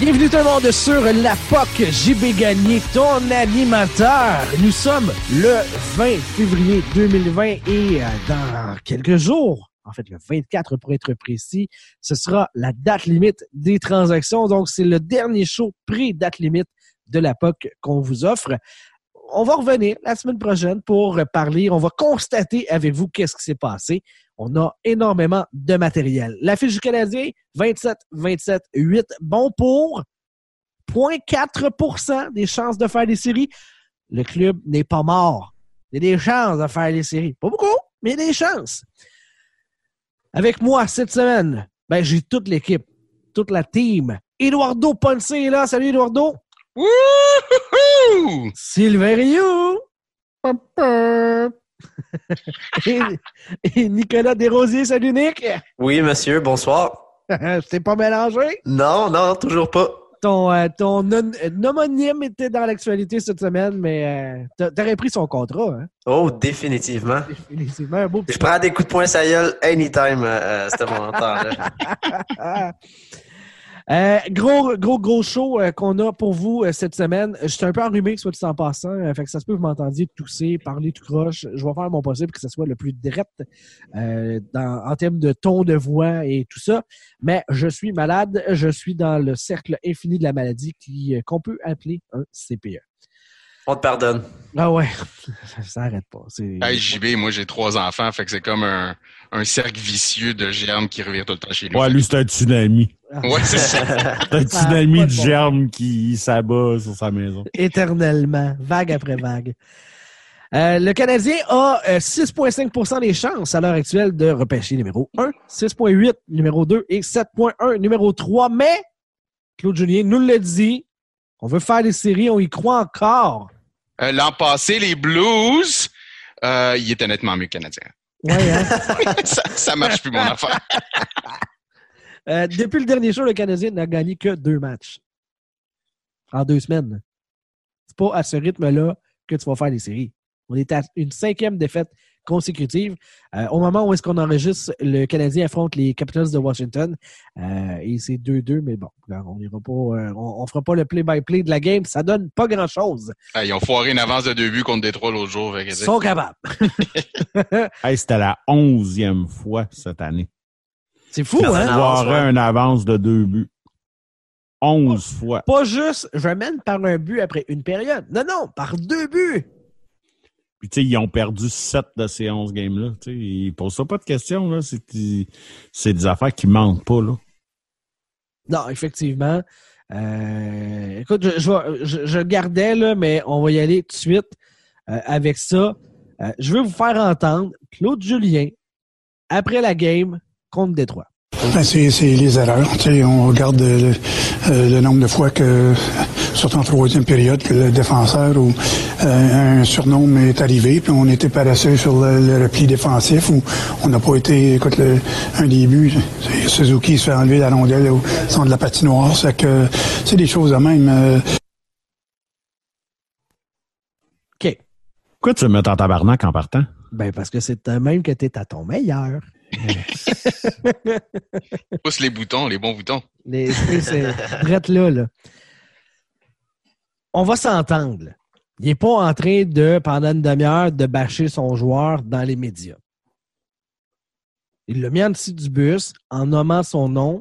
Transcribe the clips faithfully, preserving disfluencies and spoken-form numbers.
Bienvenue tout le monde sur la P O C, J B Gagné, ton animateur. Nous sommes le vingt février deux mille vingt et dans quelques jours, en fait le vingt-quatre pour être précis, ce sera la date limite des transactions. Donc c'est le dernier show pré-date limite de la P O C qu'on vous offre. On va revenir la semaine prochaine pour parler. On va constater avec vous qu'est-ce qui s'est passé. On a énormément de matériel. La fiche du Canadien, vingt-sept vingt-sept huit. Bon pour zéro virgule quatre pour cent des chances de faire des séries. Le club n'est pas mort. Il y a des chances de faire des séries. Pas beaucoup, mais il y a des chances. Avec moi cette semaine, ben, j'ai toute l'équipe, toute la team. Eduardo Ponce est là. Salut Eduardo. Wouhou! Sylvain Rioux. et, et Nicolas Desrosiers. Salut Nick. Oui, monsieur, bonsoir. Je pas mélangé? Non, non, toujours pas. Ton, euh, ton non, euh, homonyme était dans l'actualité cette semaine, mais euh, t'aurais pris son contrat. Hein? Oh, définitivement. Définitivement un beau petit... Je prends des coups de poing sa gueule anytime à, à ce moment-là. Euh, gros, gros, gros show euh, qu'on a pour vous euh, cette semaine. Je suis un peu enrhumé, soit dit en passant. Euh, fait que ça se peut que vous m'entendiez tousser, parler tout croche. Je vais faire mon possible que ce soit le plus direct euh, dans, en termes de ton de voix et tout ça. Mais je suis malade. Je suis dans le cercle infini de la maladie qui, euh, qu'on peut appeler un C P E. On te pardonne. Ah ouais, ça n'arrête pas. C'est... Hey, J B, moi j'ai trois enfants, fait que c'est comme un, un cercle vicieux de germes qui revient tout le temps chez lui. Ouais, lui, c'est un tsunami. Ouais, c'est ça. C'est un tsunami de germes qui s'abat sur sa maison. Éternellement, vague après vague. Euh, le Canadien a euh, six virgule cinq pour cent des chances à l'heure actuelle de repêcher numéro un, six virgule huit numéro deux et sept virgule un numéro trois. Mais, Claude Julien nous l'a dit, on veut faire des séries, on y croit encore. Euh, l'an passé, les Blues, euh, ils étaient nettement mieux que les Canadiens. Ouais, hein? ça, ça marche plus, mon affaire. euh, depuis le dernier show, le Canadien n'a gagné que deux matchs. En deux semaines. C'est pas à ce rythme-là que tu vas faire des séries. On est à une cinquième défaite consécutive. Euh, au moment où est-ce qu'on enregistre, le Canadien affronte les Capitals de Washington. Euh, et c'est deux deux, mais bon, on ira pas, euh, on, on fera pas le play-by-play de la game. Ça donne pas grand-chose. Hey, ils ont foiré une avance de deux buts contre Détroit l'autre jour. Ils sont capables. Hey, c'était la onzième fois cette année. C'est fou, On hein? foirait une avance de deux buts. Onze fois. Pas juste, je mène par un but après une période. Non, non, par deux buts. Puis, tu sais, ils ont perdu sept de ces onze games-là. Tu sais, ils posent ça pas de questions, là. C'est, c'est des affaires qui mentent pas, là. Non, effectivement. Euh, écoute, je, je, je, je gardais, là, mais on va y aller tout de suite euh, avec ça. Euh, je veux vous faire entendre Claude Julien après la game contre Détroit. Ben, c'est, c'est les erreurs. Tu sais, on regarde le, euh, le nombre de fois que, surtout en troisième période, que le défenseur ou euh, un surnom est arrivé, puis on était paresseux sur le, le repli défensif, ou on n'a pas été, écoute, le, un début, Suzuki se fait enlever la rondelle au centre de la patinoire, c'est que c'est des choses de même. Euh... OK. Pourquoi tu veux me mettre en tabarnak en partant? Ben, parce que c'est un même que t'es à ton meilleur. Pousse les boutons, les bons boutons. Les, c'est, c'est drette là, là. On va s'entendre. Il n'est pas en train de, pendant une demi-heure, de bâcher son joueur dans les médias. Il l'a mis en dessous du bus en nommant son nom.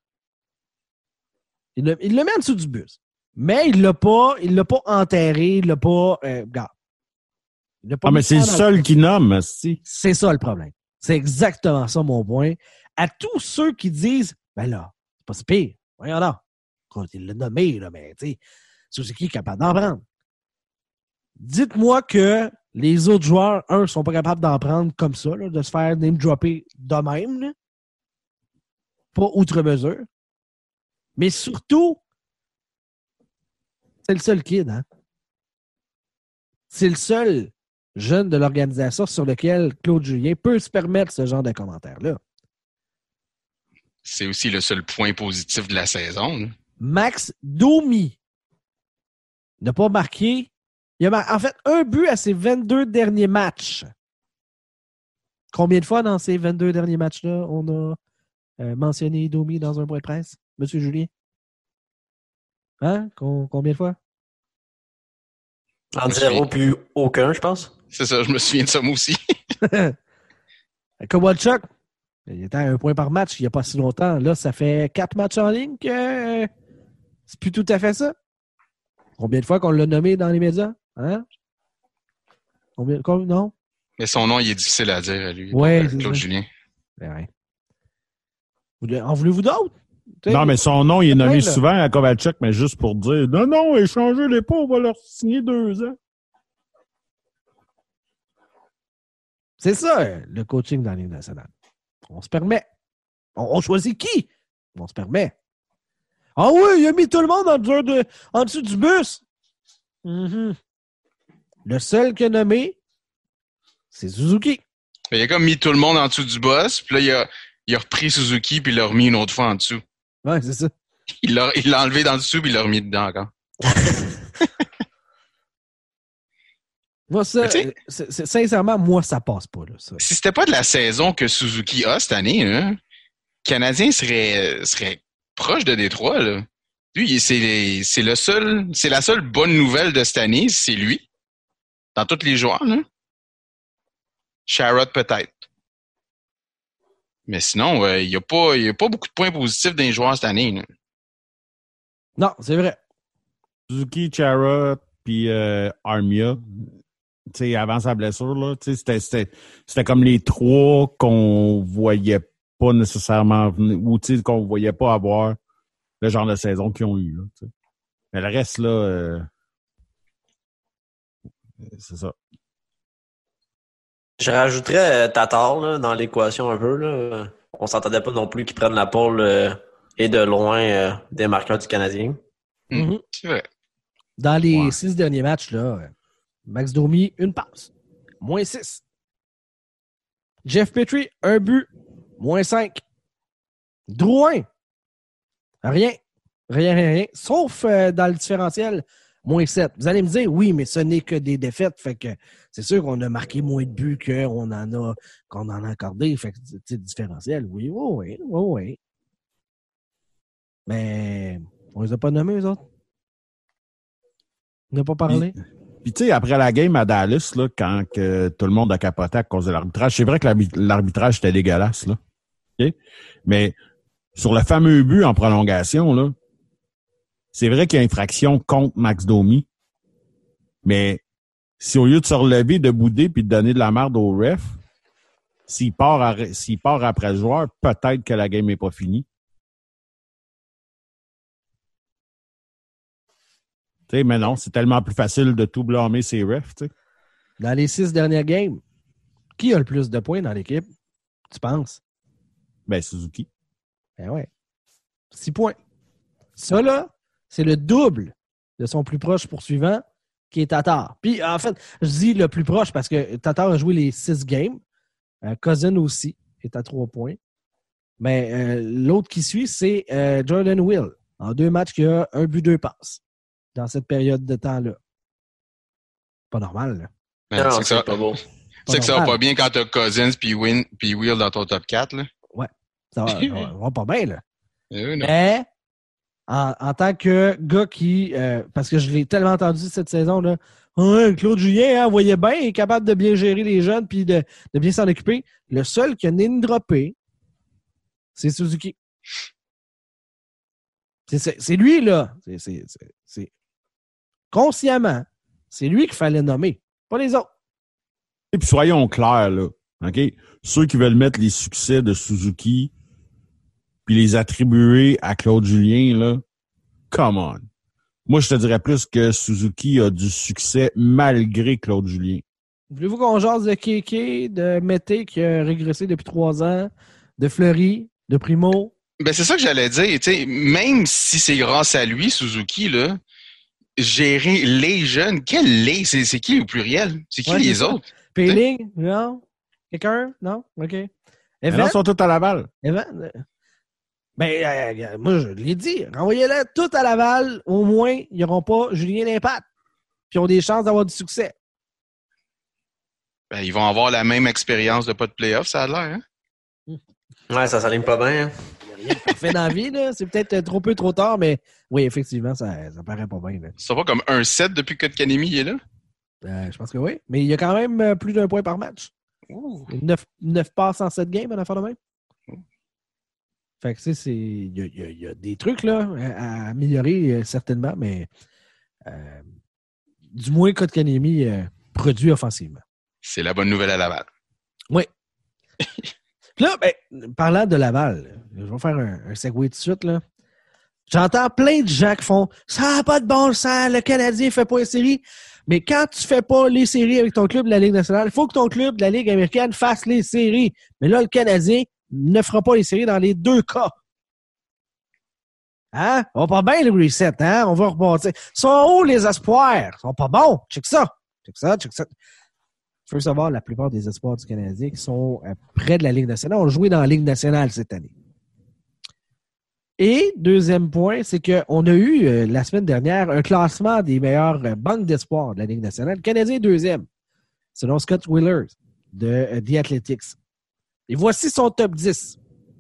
Il l'a, il l'a mis en dessous du bus. Mais il l'a pas, il l'a pas enterré, il l'a pas. Euh, gars. Il l'a pas Ah, mais c'est le seul qui nomme, si. C'est ça le problème. C'est exactement ça mon point. À tous ceux qui disent, ben là, c'est pas si pire. Voyons là. Il l'a nommé, là, mais tu sais, Suzuki est capable d'en prendre. Dites-moi que les autres joueurs, un, sont pas capables d'en prendre comme ça, là, de se faire name-dropper de même, là. Pas outre mesure. Mais surtout, c'est le seul kid, hein? C'est le seul jeune de l'organisation sur lequel Claude Julien peut se permettre ce genre de commentaires-là. C'est aussi le seul point positif de la saison. Là. Max Domi n'a pas marqué. Il a mar- en fait un but à ses vingt-deux derniers matchs. Combien de fois dans ces vingt-deux derniers matchs-là on a euh, mentionné Domi dans un point de presse, M. Julien? Hein? Com- combien de fois? Entre zéro puis aucun, je pense. C'est ça, je me souviens de ça moi aussi. Kowalchuk, il était à un point par match il n'y a pas si longtemps. Là, ça fait quatre matchs en ligne que c'est plus tout à fait ça. Combien de fois qu'on l'a nommé dans les médias? Hein? Combien, combien non? Mais son nom, il est difficile à dire à lui. Ouais, euh, c'est Claude ça. Julien. Ben ouais. Vous- En voulez-vous d'autres? T'sais, Non, mais son nom, il est nommé plein, là. souvent à Kovalchuk, mais juste pour dire non, non, échangez les pas, on va leur signer deux ans. C'est ça, le coaching dans la Ligue nationale. On se permet. On, on choisit qui? On se permet. Ah oui, il a mis tout le monde en dessous, de, en dessous du bus. Mm-hmm. Le seul qu'il a nommé, c'est Suzuki. Il a comme mis tout le monde en dessous du boss, puis là, il a, il a repris Suzuki, puis il l'a remis une autre fois en dessous. Ouais, c'est ça. Il l'a, il l'a enlevé dans le dessous, puis il l'a remis dedans encore. Moi, ça, Mais tu sais- c'est- c'est- sincèrement, moi, ça passe pas. Là, ça. Si c'était pas de la saison que Suzuki a cette année, hein, le Canadien serait, serait proche de Détroit. Là. Lui, c'est, c'est le seul, c'est la seule bonne nouvelle de cette année, c'est lui. Dans tous les joueurs, là. Sherrod peut-être. Mais sinon, euh, il n'y a pas, il y a pas beaucoup de points positifs dans les joueurs cette année. Là. Non, c'est vrai. Suzuki, Chara, puis euh, Armia, tu sais, avant sa blessure, là, tu sais, c'était, c'était, c'était comme les trois qu'on voyait pas nécessairement venir, ou tu sais, qu'on voyait pas avoir le genre de saison qu'ils ont eu. Là, tu sais. Mais le reste, là, euh, c'est ça. Je rajouterais euh, Tatar là, dans l'équation un peu. Là. On s'entendait pas non plus qu'il prenne la pole euh, et de loin euh, des marqueurs du Canadien. Mm. Mhm. C'est vrai. Dans les Ouais. six derniers matchs, là, Max Domi, une passe. Moins six. Jeff Petrie, un but. Moins cinq. Drouin. Rien. Rien, rien, rien. Sauf euh, dans le différentiel, moins sept. Vous allez me dire, oui, mais ce n'est que des défaites. Fait que c'est sûr qu'on a marqué moins de buts qu'on en a, qu'on en a accordé. Fait que, tu sais, différentiel, oui, oui, oui, oui, oui. Mais on les a pas nommés, eux autres. On n'a pas parlé. Puis tu sais, après la game à Dallas, là, quand que tout le monde a capoté à cause de l'arbitrage, c'est vrai que l'arbi- l'arbitrage était dégueulasse, là. Okay? Mais sur le fameux but en prolongation, là, c'est vrai qu'il y a infraction contre Max Domi. Mais si au lieu de se relever, de bouder puis de donner de la merde au ref, s'il part, à- s'il part après le joueur, peut-être que la game n'est pas finie. Tu sais, mais non, c'est tellement plus facile de tout blâmer ses refs, tu sais. Dans les six dernières games, qui a le plus de points dans l'équipe? Tu penses? Ben, Suzuki. Ben ouais. Six points. Ça, là, c'est le double de son plus proche poursuivant, qui est Tatar. Puis, en fait, je dis le plus proche parce que Tatar a joué les six games. Euh, Cousin aussi est à trois points. Mais euh, l'autre qui suit, c'est euh, Jordan Will. En deux matchs, qui a un but, deux passes dans cette période de temps-là. Pas normal, là. Ben, non, c'est que ça, c'est pas beau. c'est que ça va normal. pas bien quand t'as Cousins puis Win puis Will dans ton top quatre. Là. Ça va, ça va- ça va pas bien, là. Euh, non. Mais, en, en tant que gars qui... euh, parce que je l'ai tellement entendu cette saison-là. Ouais, Claude Julien, hein, voyez bien, il est capable de bien gérer les jeunes puis de, de bien s'en occuper. Le seul qui a name droppé, c'est Suzuki. C'est, c'est, c'est lui, là. C'est, c'est, c'est, c'est- consciemment, c'est lui qu'il fallait nommer, pas les autres. Et puis soyons clairs, là. OK? Ceux qui veulent mettre les succès de Suzuki puis les attribuer à Claude Julien, là, come on. Moi, je te dirais plus que Suzuki a du succès malgré Claude Julien. Voulez-vous qu'on jase de Kéké, de Mété qui a régressé depuis trois ans, de Fleury, de Primo? Ben, c'est ça que j'allais dire. Tu sais, même si c'est grâce à lui, Suzuki, là, gérer les jeunes, quel les? C'est, c'est qui au pluriel? C'est qui Ouais, les c'est ça. autres? Péling? Non? Quelqu'un? Non? OK. Mais Evan? là, ils sont tous à Laval. Evan? euh, Ben, euh, moi, je l'ai dit. Renvoyez-les tout à Laval. Au moins, ils n'auront pas Julien L'impact. Puis ils ont des chances d'avoir du succès. Ben, ils vont avoir la même expérience de pas de playoff, ça a l'air. Hein? Ouais, ça s'aligne pas bien. Hein? rien de parfait dans la vie, là. C'est peut-être trop peu, trop tard, mais oui, effectivement, ça, ça paraît pas bien. Là. C'est pas comme un sept depuis que Kotkaniemi est là? Euh, je pense que oui. Mais il y a quand même plus d'un point par match. Ouh. neuf passes en sept games, à la fin de même. Fait que, tu sais, c'est... Il y a, y, a, y a des trucs, là, à, à améliorer, euh, certainement, mais euh, du moins, Kotkaniemi euh, produit offensivement. C'est la bonne nouvelle à Laval. Oui. Puis là, ben, parlant de Laval, je vais faire un, un segue tout de suite, là. J'entends plein de gens qui font « Ça n'a pas de bon sens, le Canadien ne fait pas les séries. » Mais quand tu ne fais pas les séries avec ton club de la Ligue nationale, il faut que ton club de la Ligue américaine fasse les séries. Mais là, le Canadien ne fera pas les séries dans les deux cas. Hein? On va pas bien le reset, hein? On va repartir. Sont où les espoirs? Ils sont pas bons. Check ça. Check ça, check ça. Il faut savoir, la plupart des espoirs du Canadien qui sont près de la Ligue nationale ont joué dans la Ligue nationale cette année. Et deuxième point, c'est qu'on a eu euh, la semaine dernière un classement des meilleures euh, banques d'espoir de la Ligue nationale. Le Canadien est deuxième, selon Scott Wheeler de euh, The Athletics. Et voici son top dix.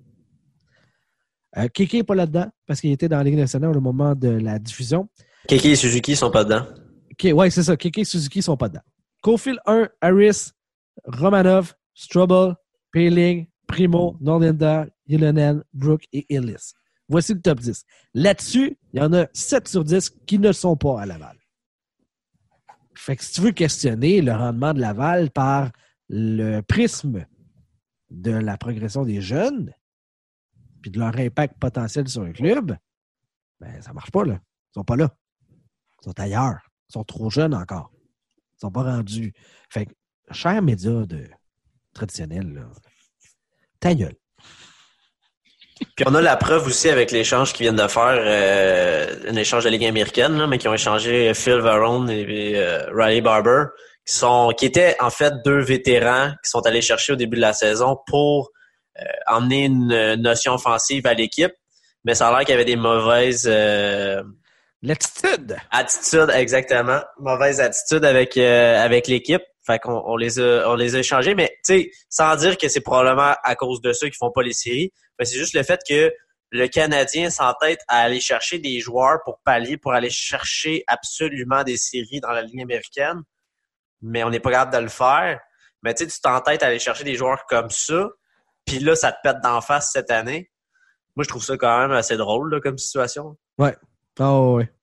Euh, Kéké n'est pas là-dedans parce qu'il était dans la Ligue nationale au moment de la diffusion. Kéké et Suzuki ne sont pas dedans. Okay, oui, c'est ça. Kéké et Suzuki ne sont pas dedans. Caulfield un, Harris, Romanov, Struble, Payling, Primo, Norlinder, Ylonen, Brook et Ellis. Voici le top dix. Là-dessus, il y en a sept sur dix qui ne sont pas à Laval. Fait que si tu veux questionner le rendement de Laval par le prisme de la progression des jeunes puis de leur impact potentiel sur un club, ben ça marche pas, là. Ils sont pas là. Ils sont ailleurs. Ils sont trop jeunes encore. Ils sont pas rendus. Fait que, chers médias de... traditionnels, là, ta gueule. Puis on a la preuve aussi avec l'échange qu'ils viennent de faire, euh, un échange de Ligue américaine, là, mais qui ont échangé Phil Varone et euh, Riley Barber, qui sont, qui étaient en fait deux vétérans qui sont allés chercher au début de la saison pour euh, emmener une notion offensive à l'équipe, mais ça a l'air qu'il y avait des mauvaises euh, l'attitude. Attitude, exactement, mauvaise attitude avec euh, avec l'équipe. Fait qu'on on les a on les a échangés, mais tu sais, sans dire que c'est probablement à cause de ceux qui font pas les séries, mais c'est juste le fait que le Canadien s'entête à aller chercher des joueurs pour pallier, pour aller chercher absolument des séries dans la Ligue américaine, mais on n'est pas capable de le faire. Mais tu sais, tu t'entêtes à aller chercher des joueurs comme ça, puis là, ça te pète d'en face cette année. Moi, je trouve ça quand même assez drôle là, comme situation. Ouais. Oh, ouais.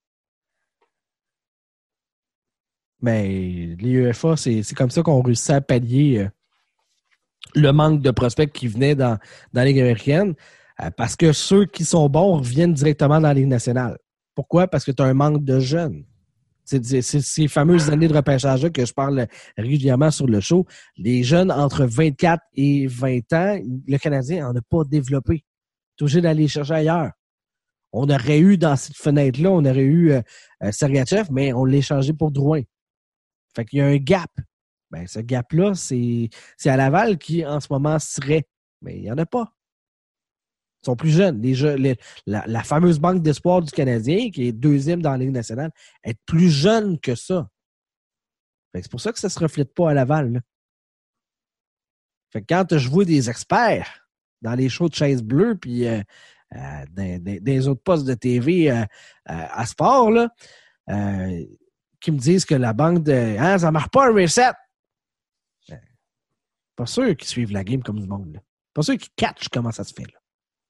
Mais les U F A, c'est, c'est comme ça qu'on réussit à pallier euh, le manque de prospects qui venaient dans, dans la Ligue américaine euh, parce que ceux qui sont bons reviennent directement dans la Ligue nationale. Pourquoi? Parce que tu as un manque de jeunes. C'est, c'est, c'est ces fameuses années de repêchage-là que je parle régulièrement sur le show. Les jeunes entre vingt-quatre et vingt ans, le Canadien n'en a pas développé. Tu es obligé d'aller chercher ailleurs. On aurait eu dans cette fenêtre-là, on aurait eu euh, euh, Sergachev, mais on l'a échangé pour Drouin. Fait qu'il y a un gap. Ben, ce gap-là, c'est, c'est à Laval qui, en ce moment, serait. Mais il n'y en a pas. Ils sont plus jeunes. Les jeux, les, la, la fameuse banque d'espoir du Canadien, qui est deuxième dans la Ligue nationale, est plus jeune que ça. Fait que c'est pour ça que ça ne se reflète pas à Laval. Là. Fait que quand je vois des experts dans les shows de chaises bleues, puis euh, euh, dans, dans, dans les autres postes de T V euh, euh, à sport, là, euh, qui me disent que la banque de hein, ça marche pas un reset. Ben, pas sûr qu'ils suivent la game comme du monde. Là. Pas sûr qu'ils catchent comment ça se fait. Là.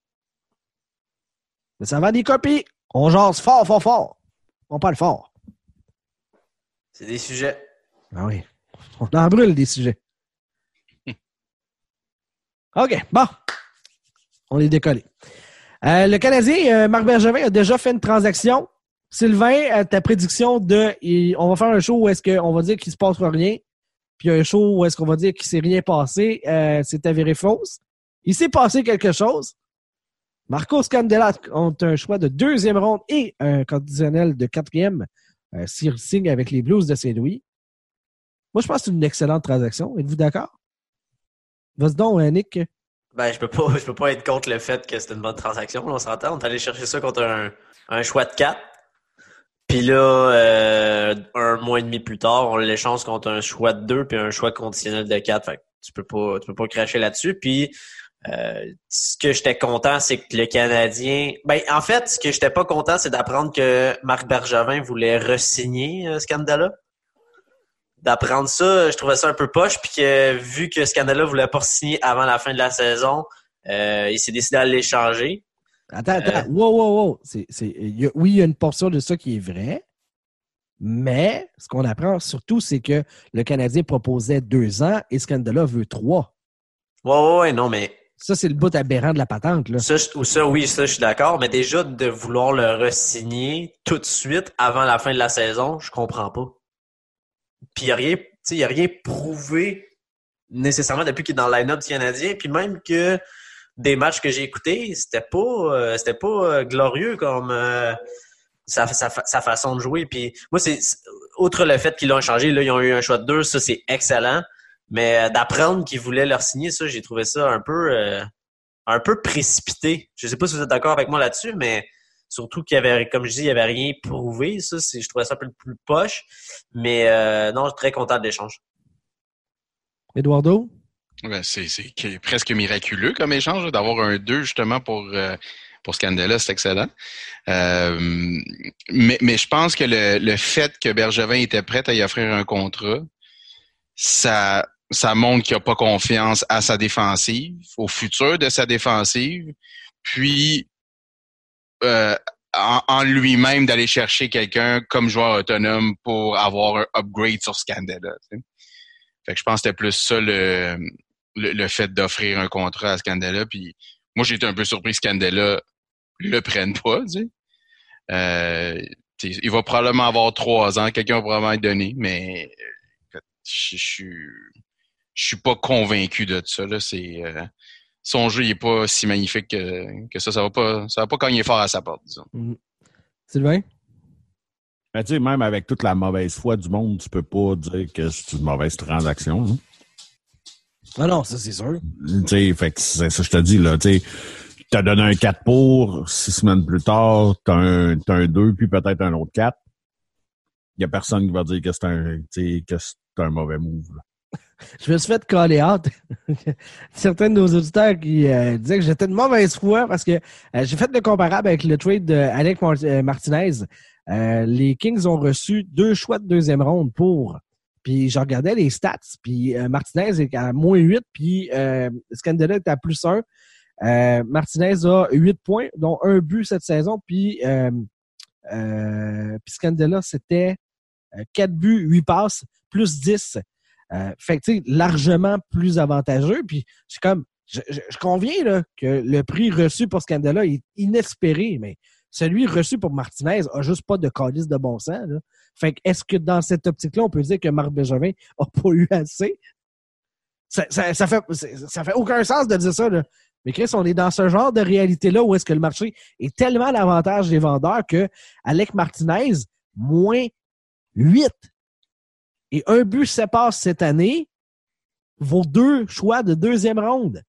Mais ça va des copies. On jase fort, fort, fort. On parle fort. C'est des sujets. Ah oui. On en brûle des sujets. OK, bon. On est décollé. Euh, le Canadien, euh, Marc Bergevin, a déjà fait une transaction. Sylvain, ta prédiction de il, on va faire un show où est-ce qu'on va dire qu'il se passera rien, puis un show où est-ce qu'on va dire qu'il s'est rien passé, euh, c'est avéré fausse. Il s'est passé quelque chose. Marcos Candelas ont un choix de deuxième ronde et un conditionnel de quatrième euh, s'il signe avec les Blues de Saint-Louis. Moi, je pense que c'est une excellente transaction. Êtes-vous d'accord? Vas-y donc, Nick. Ben, je peux pas, je peux pas être contre le fait que c'est une bonne transaction. On s'entend. On est allé chercher ça contre un, un choix de quatre. Puis là, euh, un mois et demi plus tard, on l'échange contre un choix de deux puis un choix conditionnel de quatre. Fait que tu peux pas, tu peux pas cracher là-dessus. Puis Euh, ce que j'étais content, c'est que le Canadien... Ben, en fait, ce que j'étais pas content, c'est d'apprendre que Marc Bergevin voulait re-signer euh, Scandella. D'apprendre ça, je trouvais ça un peu poche, puis que vu que Scandella voulait pas signer avant la fin de la saison, euh, il s'est décidé à l'échanger. Attends, attends. Euh... Wow, wow, wow. C'est, c'est, y a, oui, il y a une portion de ça qui est vraie, mais ce qu'on apprend surtout, c'est que le Canadien proposait deux ans et Scandella veut trois. Ouais, ouais, ouais, non, mais... Ça, c'est le bout aberrant de la patente, là. Ça, je, ça, oui, ça, je suis d'accord. Mais déjà, de vouloir le re-signer tout de suite avant la fin de la saison, je comprends pas. Puis, il n'y a rien, tu sais, il y a rien prouvé nécessairement depuis qu'il est dans le line-up du Canadien. Puis même que des matchs que j'ai écoutés, c'était pas, euh, c'était pas euh, glorieux comme euh, sa, sa, sa façon de jouer. Puis moi, c'est, c'est outre le fait qu'ils l'ont changé, là, ils ont eu un choix de deux, ça, c'est excellent. Mais d'apprendre qu'ils voulaient leur signer, ça, j'ai trouvé ça un peu euh, un peu précipité. Je sais pas si vous êtes d'accord avec moi là-dessus, mais surtout qu'il y avait, comme je dis, il y avait rien prouvé. Ça, c'est, je trouvais ça un peu plus poche. Mais euh, non, je suis très content de l'échange. Eduardo? Ben, c'est, c'est presque miraculeux comme échange, là, d'avoir un deux justement pour, euh, pour Scandella, c'est excellent. Euh, mais, mais je pense que le, le fait que Bergevin était prêt à y offrir un contrat, ça... ça montre qu'il n'a pas confiance à sa défensive, au futur de sa défensive, puis euh, en, en lui-même d'aller chercher quelqu'un comme joueur autonome pour avoir un upgrade sur Scandella. Tu sais. Fait que je pense que c'était plus ça le, le, le fait d'offrir un contrat à Scandella. Puis moi, j'ai été un peu surpris que Scandella le prenne pas. Tu sais. euh, tu sais, il va probablement avoir trois ans, quelqu'un va probablement être donné, mais je suis... Je suis pas convaincu de ça. Là. C'est, euh, son jeu n'est pas si magnifique que, que ça. Ça va pas, ça va pas cogner fort à sa porte, disons. Mmh. Sylvain? Ben, tu sais, même avec toute la mauvaise foi du monde, tu peux pas dire que c'est une mauvaise transaction. Hein? Ah non, ça, c'est sûr. Tu sais, fait que c'est ça, je te dis, là, tu sais, t'as donné un quatre pour, six semaines plus tard, t'as un, t'as un deux, puis peut-être un autre quatre. Il y a personne qui va dire que c'est un, tu sais, que c'est un mauvais move, là. Je me suis fait caller out. Certains de nos auditeurs qui euh, disaient que j'étais de mauvaise foi parce que euh, j'ai fait le comparable avec le trade d'Alec Martinez. Euh, les Kings ont reçu deux choix de deuxième ronde pour. Puis je regardais les stats. Puis euh, Martinez est à moins huit, puis euh, Scandella est à plus un. Euh, Martinez a huit points, dont un but cette saison. Puis, euh, euh, puis Scandella, c'était quatre buts, huit passes, plus dix. Euh, fait que, tu sais, largement plus avantageux. Puis, je suis comme, je, je, je conviens là, que le prix reçu pour Scandella est inespéré, mais celui reçu pour Martinez a juste pas de calice de bon sens. Là. Fait que, est-ce que dans cette optique-là, on peut dire que Marc Bergevin a pas eu assez? Ça, ça, ça, fait, ça fait aucun sens de dire ça, là. Mais Chris, on est dans ce genre de réalité-là où est-ce que le marché est tellement à l'avantage des vendeurs que Alec Martinez, moins huit. Et un but sépare cette année vaut deux choix de deuxième ronde.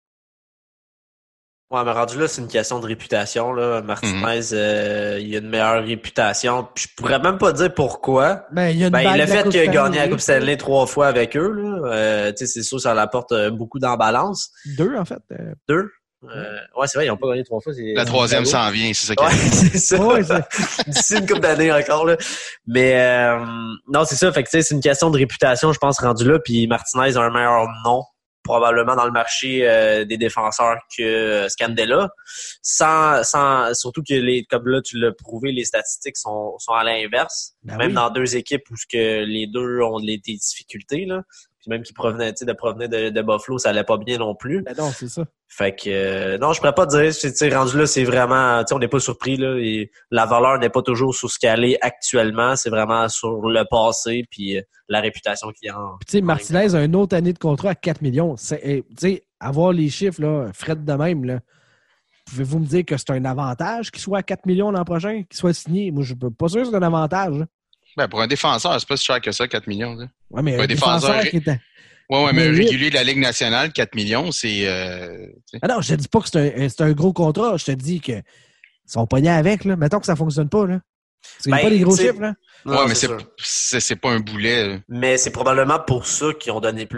Ouais, mais rendu là, c'est une question de réputation. Là. Martinez, mm-hmm. euh, il a une meilleure réputation. Puis je pourrais même pas dire pourquoi. Ben, il y a une ben, le fait qu'il a gagné la Coupe Stanley Stanley trois fois avec eux, là, euh, c'est sûr ça l'apporte beaucoup d'embalance. Deux, en fait. Euh... Deux. Euh, ouais, c'est vrai, ils n'ont pas gagné trois fois. C'est, la troisième s'en vient, c'est ça qui ouais, c'est ça. Ouais, d'ici une couple d'années encore, là. Mais, euh, non, c'est ça. Fait que, tu sais, c'est une question de réputation, je pense, rendu là. Puis Martinez a un meilleur nom, probablement, dans le marché euh, des défenseurs que euh, Scandella. Sans, sans, surtout que les, comme là, tu l'as prouvé, les statistiques sont, sont à l'inverse. Ben même oui. Dans deux équipes où que les deux ont des difficultés, là. Puis même qui provenait, tu sais, de provenir de, de Buffalo, ça allait pas bien non plus. Ben non, c'est ça. Fait que, euh, non, je pourrais pas dire, tu sais, rendu là, c'est vraiment, tu sais, on n'est pas surpris, là, et la valeur n'est pas toujours sur ce qu'elle est actuellement, c'est vraiment sur le passé, puis euh, la réputation qu'il y a en... Puis tu sais, Martinez a une autre année de contrat à quatre millions. Tu sais, avoir les chiffres, là, Fred de même, là, pouvez-vous me dire que c'est un avantage qu'il soit à quatre millions l'an prochain, qu'il soit signé? Moi, je suis pas sûr que c'est un avantage, là. Ben, pour un défenseur, c'est pas si cher que ça, quatre millions. Là. Ouais, mais pour un défenseur, défenseur qui était... Ouais, ouais, mais un régulier de la Ligue nationale, quatre millions, c'est... Euh, ah non, je te dis pas que c'est un, c'est un gros contrat. Je te dis qu'ils sont pognés avec, là. Mettons que ça fonctionne pas, là. Parce qu'il n'y a pas des gros chiffres, là. Ouais, non, mais c'est, c'est, c'est pas un boulet. Là. Mais c'est probablement pour ça qu'ils ont donné plus.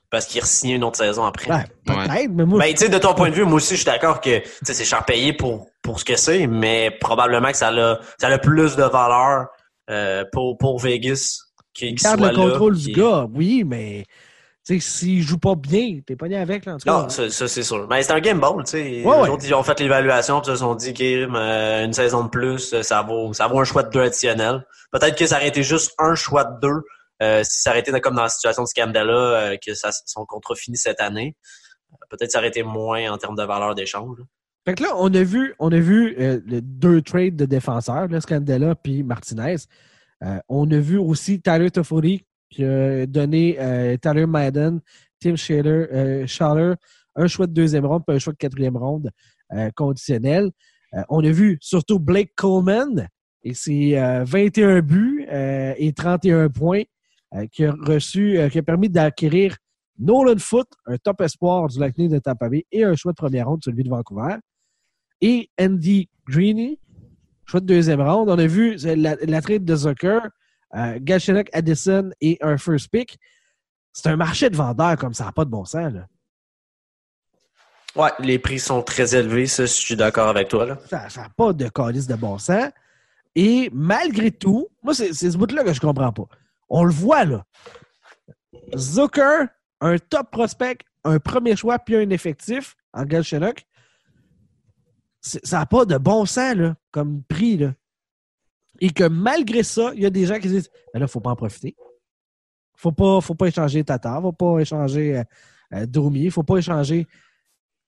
parce qu'il re-signe une autre saison après. Ouais, peut-être, ouais. mais moi... Ben, tu sais, de ton point de vue, moi aussi, je suis d'accord que c'est cher payé pour, pour ce que c'est, mais probablement que ça a, ça a plus de valeur euh, pour, pour Vegas qu'il Garde soit le contrôle là, du qui... gars, oui, mais... Tu sais, s'il joue pas bien, t'es pogné avec, là, en tout cas. Non, ça, ça c'est sûr. Mais c'est un game ball, tu sais. Ouais, Les ouais. autres, ils ont fait l'évaluation, puis ils se sont dit qu'une une saison de plus, ça vaut, ça vaut un choix de deux additionnel. Peut-être que ça aurait été juste un choix de deux, euh, si ça aurait été comme dans la situation de Scandella, euh, que ça, son contrat finit cette année. Peut-être que ça aurait été moins en termes de valeur d'échange. Fait que là, on a vu, on a vu euh, les deux trades de défenseurs, là, Scandella puis Martinez. Euh, on a vu aussi Tyler Toffoli qui a donné euh, Tyler Madden, Tim Schaller, euh, Schaller, un choix de deuxième ronde puis un choix de quatrième ronde euh, conditionnel. Euh, on a vu surtout Blake Coleman et ses euh, vingt et un buts euh, et trente et un points euh, qui a reçu, euh, qui a permis d'acquérir Nolan Foote, un top espoir du Lightning de Tampa Bay et un choix de première ronde, celui de Vancouver. Et Andy Greene, choix de deuxième ronde. On a vu la, la trade de Zucker, euh, Galchenyuk, Addison et un first pick. C'est un marché de vendeurs comme ça n'a pas de bon sens, là. Ouais, les prix sont très élevés, ça, je suis d'accord avec toi, là. Ça n'a pas de calice de bon sens. Et malgré tout, moi, c'est, c'est ce bout-là que je comprends pas. On le voit, là. Zucker, un top prospect, un premier choix, puis un effectif en Galchenyuk. C'est, ça n'a pas de bon sens, là, comme prix, là. Et que malgré ça, il y a des gens qui disent « Ben là, il ne faut pas en profiter. Faut pas, faut pas échanger Tatar, il ne faut pas échanger euh, euh, Domi, il ne faut pas échanger Petrie. »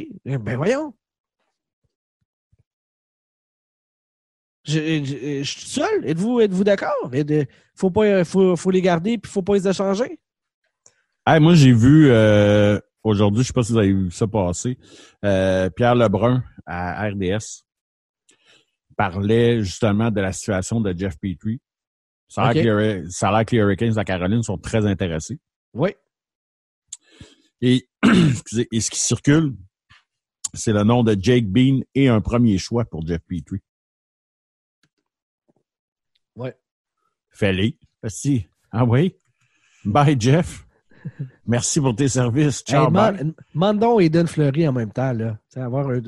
Ben voyons. Je, je, je suis seul. Êtes-vous, êtes-vous d'accord? Il faut, pas, faut, faut les garder puis il ne faut pas les échanger. Hey, moi, j'ai vu euh, aujourd'hui, je ne sais pas si vous avez vu ça passer, euh, Pierre Lebrun à R D S parlait justement de la situation de Jeff Petrie. Ça a, okay. l'air, que les, ça a l'air que les Hurricanes de la Caroline sont très intéressés. Oui. Et, excusez, et ce qui circule, c'est le nom de Jake Bean et un premier choix pour Jeff Petrie. Oui. Fais-les. Si. Ah oui? Bye, Jeff. Merci pour tes services. Ciao, hey, man, mandons Eden Fleury en même temps, là. Tu sais, avoir un,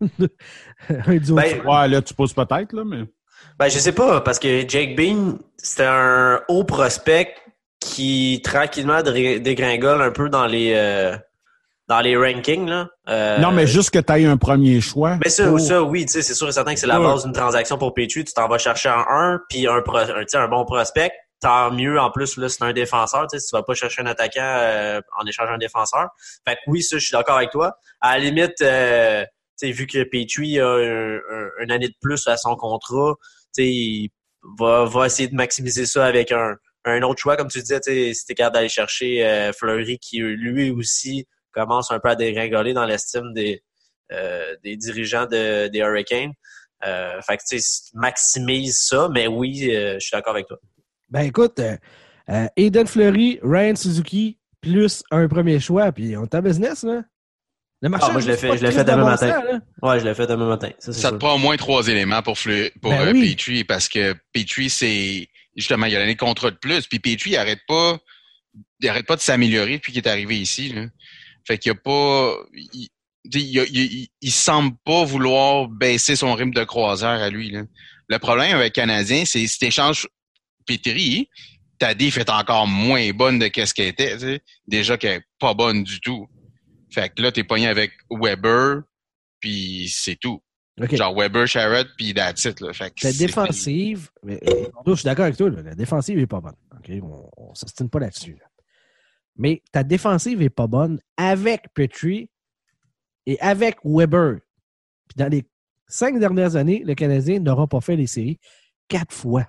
un duo. Ben, ouais, là, tu poses peut-être, là, mais... Ben, je sais pas, parce que Jake Bean, c'était un haut prospect qui, tranquillement, dégringole un peu dans les, euh, dans les rankings, là. Euh, non, mais juste que tu aies un premier choix. Mais ça, pour... ça oui, tu sais, c'est sûr et certain que c'est la base d'une transaction pour Petrie. Tu t'en vas chercher un un, puis un, pro, un, un bon prospect. Tant mieux, en plus, là, c'est un défenseur. Tu sais, tu vas pas chercher un attaquant euh, en échangeant un défenseur. Fait que oui, ça, je suis d'accord avec toi. À la limite, euh, tu sais, vu que Petrie a un, un, une année de plus à son contrat, tu sais, il va, va essayer de maximiser ça avec un, un autre choix. Comme tu disais, tu sais, si t'es capable d'aller chercher euh, Fleury, qui lui aussi commence un peu à dégringoler dans l'estime des, euh, des dirigeants de, des Hurricanes. Euh, fait que tu sais, maximise ça, mais oui, euh, je suis d'accord avec toi. Ben écoute, euh, euh, Eden Fleury, Ryan Suzuki, plus un premier choix, puis on est en business, là. Le marché, ah, moi, je l'ai fait, je l'ai fait demain matin. Temps, ouais, je l'ai fait demain matin. Ça, ça te prend au moins trois éléments pour, Fleu- pour ben euh, oui. Petrie, parce que Petrie, c'est, justement, il y a l'année de contrat de plus, puis Petrie, il arrête pas, il arrête pas de s'améliorer depuis qu'il est arrivé ici, là. Fait qu'il y a pas, il, il, il, il, il semble pas vouloir baisser son rythme de croisière à lui, là. Le problème avec le Canadien, c'est si t'échanges Petrie, ta diff est encore moins bonne de qu'est-ce qu'elle était, tu sais. Déjà qu'elle est pas bonne du tout. Fait que là, t'es pogné avec Weber, puis c'est tout. Okay. Genre Weber, Sherrod, puis that's it, là. Fait que la défensive, mais, je suis d'accord avec toi, là, la défensive est pas bonne. Okay? On, on s'estime pas là-dessus. Là. Mais ta défensive est pas bonne avec Petrie et avec Weber. Puis dans les cinq dernières années, le Canadien n'aura pas fait les séries quatre fois.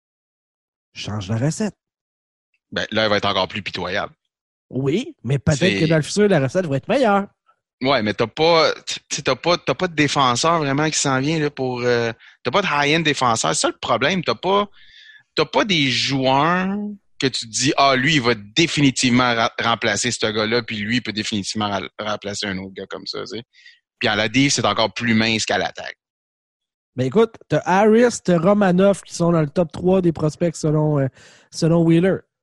Change la recette. Ben, là, elle va être encore plus pitoyable. Oui, mais peut-être c'est... que dans le futur, la recette va être meilleure. Ouais, mais t'as pas, t'as pas, t'as pas de défenseur vraiment qui s'en vient, là, pour, euh, t'as pas de high-end défenseur. C'est ça le problème. T'as pas, t'as pas des joueurs que tu te dis, ah, lui, il va définitivement ra- remplacer ce gars-là, puis lui, il peut définitivement ra- remplacer un autre gars comme ça, tu sais. Puis en la div, c'est encore plus mince qu'à l'attaque. Ben écoute, t'as Harris, t'as Romanov qui sont dans le top trois des prospects selon, euh, selon Wheeler.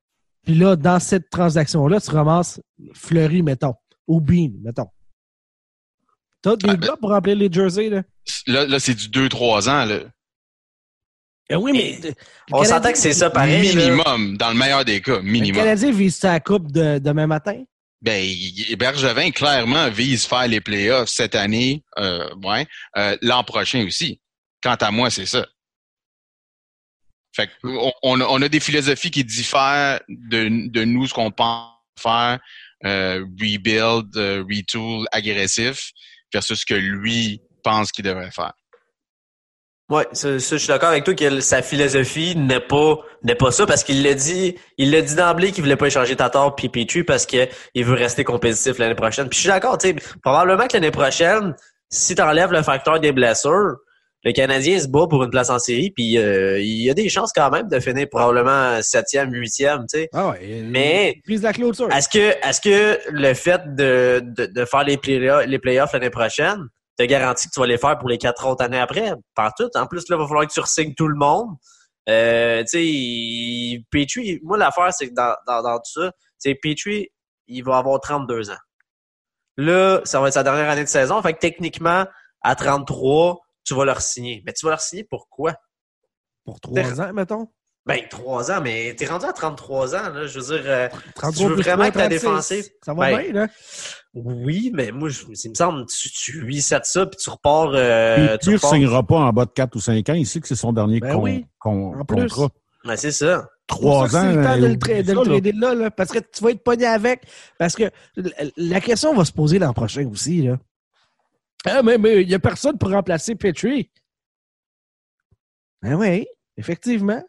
Puis là, dans cette transaction-là, tu ramasses Fleury, mettons, ou Bean, mettons. T'as des Ah, gars pour remplir les jerseys, là? Là, là c'est du deux trois ans, là. Eh oui, mais... Et on s'entend que c'est ça pareil. Minimum, là. dans le meilleur des cas, minimum. Le Canadien vise sa coupe de, demain matin? Ben, Bergevin, clairement, vise faire les playoffs cette année, euh, ouais, euh, l'an prochain aussi. Quant à moi, c'est ça. Fait que, on, on, a, on a des philosophies qui diffèrent de, de nous, ce qu'on pense faire, euh, rebuild, euh, retool, agressif, versus ce que lui pense qu'il devrait faire. Oui, ça, ça, je suis d'accord avec toi que sa philosophie n'est pas n'est pas ça parce qu'il l'a dit, il l'a dit d'emblée qu'il voulait pas échanger Tatar puis Petrie parce que il veut rester compétitif l'année prochaine. Puis je suis d'accord, tu sais, probablement que l'année prochaine, si tu enlèves le facteur des blessures, le Canadien se bat pour une place en série puis euh, il y a des chances quand même de finir probablement septième, huitième, tu sais. Ah ouais. Mais prise de la clôture. Est-ce que est-ce que le fait de de, de faire les play les playoffs l'année prochaine te garantis que tu vas les faire pour les quatre autres années après. Pas tout. En plus, là, il va falloir que tu re-signes tout le monde. Euh, tu sais, Petrie, moi, l'affaire, c'est que dans, dans, dans tout ça, tu sais, Petrie, il va avoir trente-deux ans. Là, ça va être sa dernière année de saison. Fait que techniquement, à trente-trois, tu vas leur signer. Mais tu vas leur signer pourquoi? Pour trois ans, mettons? Ben, trois ans, mais t'es rendu à trente-trois ans, là. Je veux dire, euh, trente-trois tu veux plus vraiment trois, que ta trente-six. défensive... Ça va Ben, bien, là? Oui, mais moi, je, il me semble, tu, tu huit-sept ça, puis tu repars... Euh, Puis, tu il ne repars... signera pas en bas de quatre ou cinq ans. Il sait que c'est son dernier Ben con, oui, con, en plus. contrat. Ben, c'est ça. Trois C'est pour ça ans. que c'est le temps de euh, le, tra- de ça, le là. trader là, là, parce que tu vas être pogné avec. Parce que l- la question va se poser l'an prochain aussi, là. Ah, mais il n'y a personne pour remplacer Petrie. Ben oui, effectivement.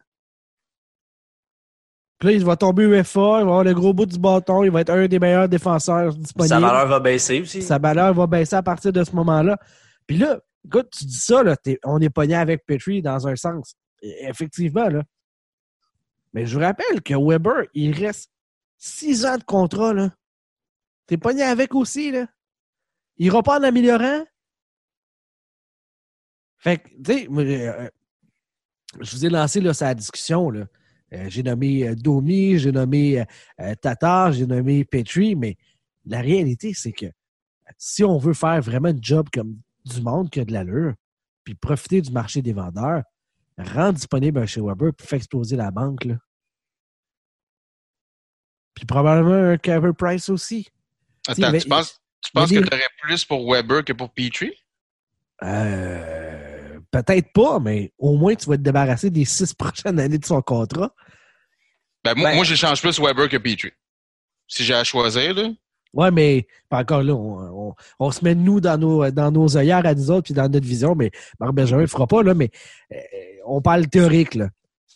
Puis là, il va tomber U F A, il va avoir le gros bout du bâton, il va être un des meilleurs défenseurs disponibles. Sa valeur va baisser aussi. Sa valeur va baisser à partir de ce moment-là. Puis là, écoute, tu dis ça, là, t'es- on est pogné avec Petrie dans un sens. Et- Effectivement, là. Mais je vous rappelle que Weber, il reste six ans de contrat, là. T'es pogné avec aussi, là. Il ira pas en améliorant. Fait que, tu sais, moi, euh, je vous ai lancé, là, sa discussion, là. Euh, j'ai nommé euh, Domi, j'ai nommé euh, Tatar, j'ai nommé Petrie, mais la réalité, c'est que si on veut faire vraiment un job comme du monde qui a de l'allure, puis profiter du marché des vendeurs, rendre disponible un chez Weber, puis faire exploser la banque, là. Puis probablement un Carey Price aussi. Attends, avait- tu penses, tu penses il y a que des- tu aurais plus pour Weber que pour Petrie? Euh, peut-être pas, mais au moins tu vas te débarrasser des six prochaines années de son contrat. Ben, moi, Ben- moi j'échange plus Weber que Petrie. Si j'ai à choisir, là. Ouais, mais pas encore là, on, on, on se met nous dans nos, dans nos œillères à nous autres puis dans notre vision, mais Marc Bergevin ne le fera pas, là, mais euh, on parle théorique, là.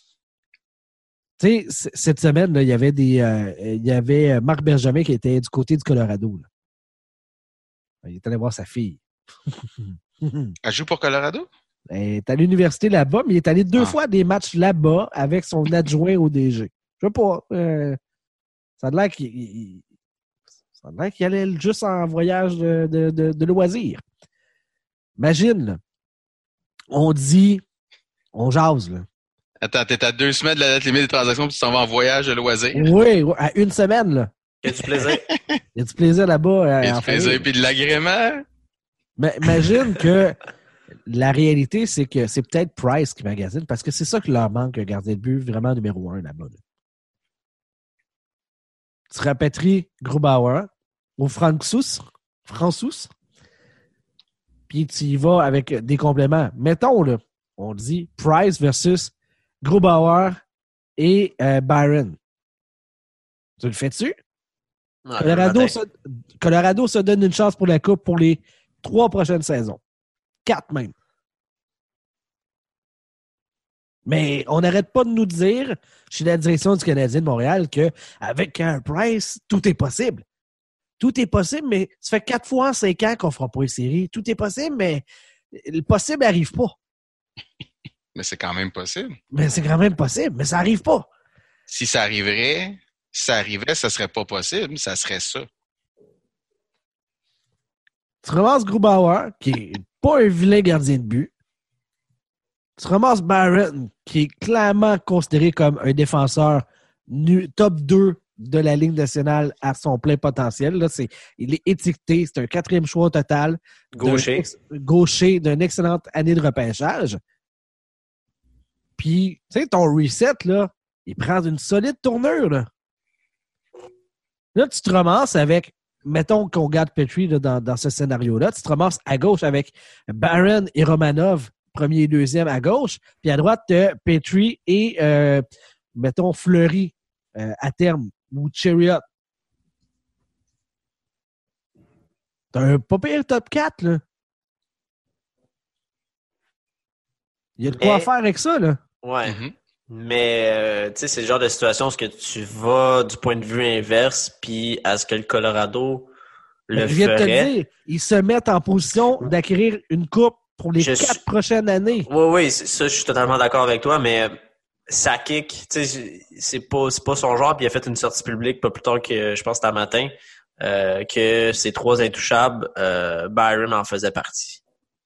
Tu sais, c- cette semaine, là, il y avait des. euh, il y avait Marc Bergevin qui était du côté du Colorado. Là. Il est allé voir sa fille. Elle joue pour Colorado? Il est à l'université là-bas, mais il est allé deux Ah. fois à des matchs là-bas avec son adjoint au D G. Je sais pas. euh, ça a l'air qu'il il- ça a l'air qu'il allait juste en voyage de, de, de, de loisirs. Imagine, là. On dit, on jase, là. Attends, t'es à deux semaines de la date limite des transactions puis tu t'en vas en voyage de loisir. Oui, oui, à une semaine, là. Il y a du plaisir. Il y a du plaisir là-bas. euh, Et en du plaisir famille. puis de l'agrément. Mais imagine que la réalité, c'est que c'est peut-être Price qui magasine parce que c'est ça que leur manque, un gardien de but vraiment numéro un là-bas. Là. Tu rapatries Grubauer au Francis, Francis, puis tu y vas avec des compléments. Mettons, là, on dit Price versus Grubauer et euh, Byron. Tu le fais-tu? Ouais, Colorado le se, matin. Colorado se donne une chance pour la Coupe pour les trois prochaines saisons. Quatre même. Mais on n'arrête pas de nous dire, chez la direction du Canadien de Montréal, qu'avec un Price, tout est possible. Tout est possible, mais ça fait quatre fois en cinq ans qu'on ne fera pas une série. Tout est possible, mais le possible n'arrive pas. Mais c'est quand même possible. Mais c'est quand même possible, mais ça n'arrive pas. Si ça arriverait, si ça arrivait, ça serait pas possible. Ça serait ça. Tu ramasses Grubauer, qui n'est pas un vilain gardien de but. Tu ramasses Barron, qui est clairement considéré comme un défenseur nu, top deux de la Ligue nationale à son plein potentiel. Là, c'est, il est étiqueté, c'est un quatrième choix au total. Gaucher. Ex, gaucher d'une excellente année de repêchage. Puis, tu sais, ton reset, là, il prend une solide tournure. Là, là tu te ramasses avec, mettons qu'on garde Petrie là, dans, dans ce scénario-là, tu te ramasses à gauche avec Barron et Romanov, premier et deuxième à gauche, puis à droite, tu as Petrie et, euh, mettons, Fleury euh, à terme, ou Chariot. T'as un pas pire top quatre, là. Il y a de quoi Mais, faire avec ça, là. Ouais. Mm-hmm. Mais, euh, tu sais, c'est le genre de situation où tu vas du point de vue inverse, puis à ce que le Colorado le Je viens ferait. de te dire, ils se mettent en position d'acquérir une coupe pour les Je quatre suis... prochaines années. Oui, oui, ça, je suis totalement d'accord avec toi, mais ça kick, tu sais, c'est pas, c'est pas son genre, puis il a fait une sortie publique pas plus tard que, je pense, c'était un matin, euh, que ces trois intouchables, euh, Byron en faisait partie.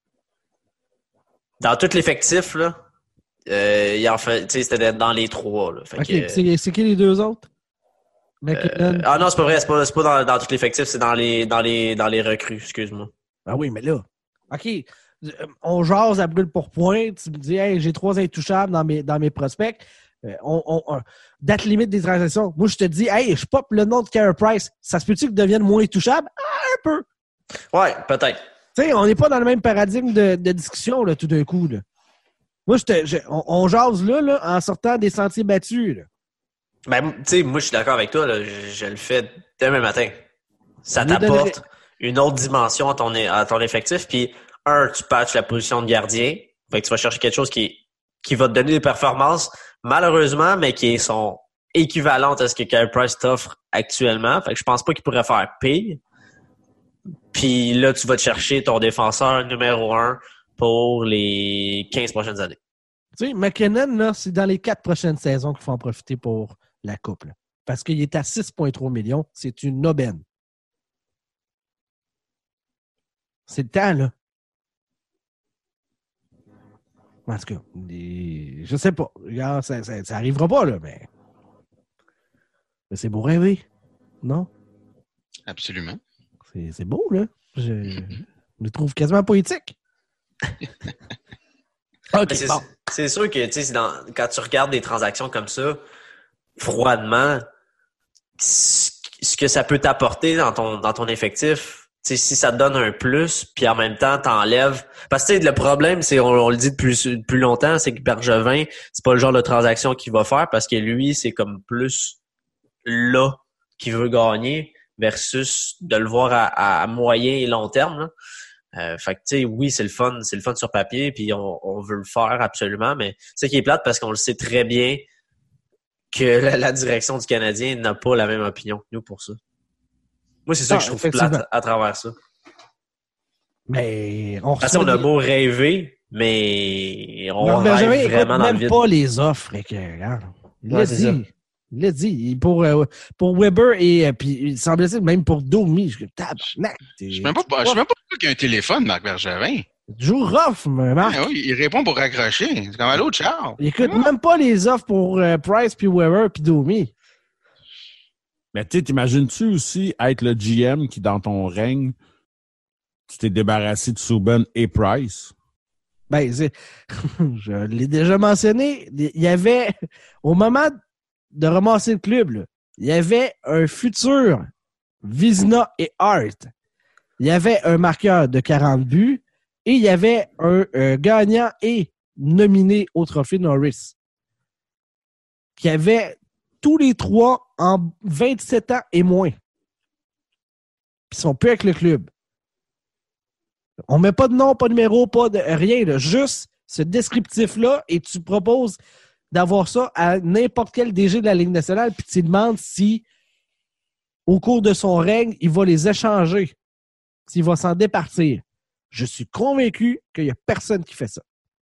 Dans tout l'effectif, là, euh, il en fait, tu sais, c'était dans les trois, là. Fait OK, que, c'est, c'est qui les deux autres? McKinnon. Euh, ah non, c'est pas vrai, c'est pas, c'est pas dans, dans tout l'effectif, c'est dans les, dans les, dans les recrues, excuse-moi. Ah oui, mais là, OK, on jase à brûle pour point, tu me dis, hey, j'ai trois intouchables dans mes, dans mes prospects. Euh, on, on, on, date limite des transactions. Moi, je te dis, hey, je pop le nom de Carey Price. Ça se peut-tu qu'il devienne moins intouchable? Ah, un peu. Ouais, peut-être. Tu sais, on n'est pas dans le même paradigme de, de discussion, là, tout d'un coup, là. Moi, je te, je, on, on jase là, là, en sortant des sentiers battus, là. Ben, tu sais, moi, je suis d'accord avec toi, là. Je, je le fais demain matin. Ça Nous t'apporte donnerait... une autre dimension à ton, à ton effectif. Puis, un, tu patches la position de gardien. Fait que tu vas chercher quelque chose qui, qui va te donner des performances, malheureusement, mais qui sont équivalentes à ce que Carey Price t'offre actuellement. Fait que je pense pas qu'il pourrait faire pire. Puis là, tu vas te chercher ton défenseur numéro un pour les quinze prochaines années. Tu sais, McKinnon, là, c'est dans les quatre prochaines saisons qu'il faut en profiter pour la coupe, là. Parce qu'il est à six virgule trois millions. C'est une aubaine. C'est le temps, là. En tout cas, les... je sais pas. Regarde, ça, ça, ça arrivera pas, là, mais... mais c'est beau rêver, non? Absolument. C'est, c'est beau, là. Je, mm-hmm. je le trouve quasiment poétique. OK, c'est, bon. c'est sûr que, tu sais, quand tu regardes des transactions comme ça, froidement, ce que ça peut t'apporter dans ton, dans ton effectif, tu sais, si ça te donne un plus, puis en même temps, t'enlèves... Parce que, tu sais, le problème, c'est, on, on le dit depuis, depuis longtemps, c'est que Bergevin, c'est pas le genre de transaction qu'il va faire, parce que lui, c'est comme plus là qu'il veut gagner versus de le voir à, à moyen et long terme, là. Euh, fait que, tu sais, oui, c'est le fun, c'est le fun sur papier, puis on, on veut le faire absolument, mais c'est ça qui est plate parce qu'on le sait très bien que la, la direction du Canadien n'a pas la même opinion que nous pour ça. Moi, c'est ça ah, que je trouve plate à, à travers ça. Mais on Parce qu'on a beau rêver, mais on non, rêve Benjamin, vraiment dans même le vide. pas les offres. Et que, regarde, il l'a ouais, dit. Il l'a dit. Pour, euh, pour Weber et puis il semble-t-il même pour Domi. Je tabarnak. Je sais même pas, je sais même pas pourquoi il y a un téléphone, Marc Bergevin. Joue rough, Marc. Ah oui, il répond pour raccrocher. C'est comme à l'autre char. Il écoute ah. même pas les offres pour euh, Price puis Weber puis Domi. Mais tu sais, t'imagines-tu aussi être le G M qui, dans ton règne, tu t'es débarrassé de Subban et Price? Ben, c'est... je l'ai déjà mentionné. Il y avait, au moment de ramasser le club, là, il y avait un futur Vizina et Hart. Il y avait un marqueur de quarante buts et il y avait un, un gagnant et nominé au trophée Norris. Qui avait tous les trois en vingt-sept ans et moins. Puis ils sont plus avec le club. On met pas de nom, pas de numéro, pas de rien. Là. Juste ce descriptif-là et tu proposes d'avoir ça à n'importe quel D G de la Ligue nationale puis tu demandes si, au cours de son règne, il va les échanger. S'il va s'en départir. Je suis convaincu qu'il n'y a personne qui fait ça.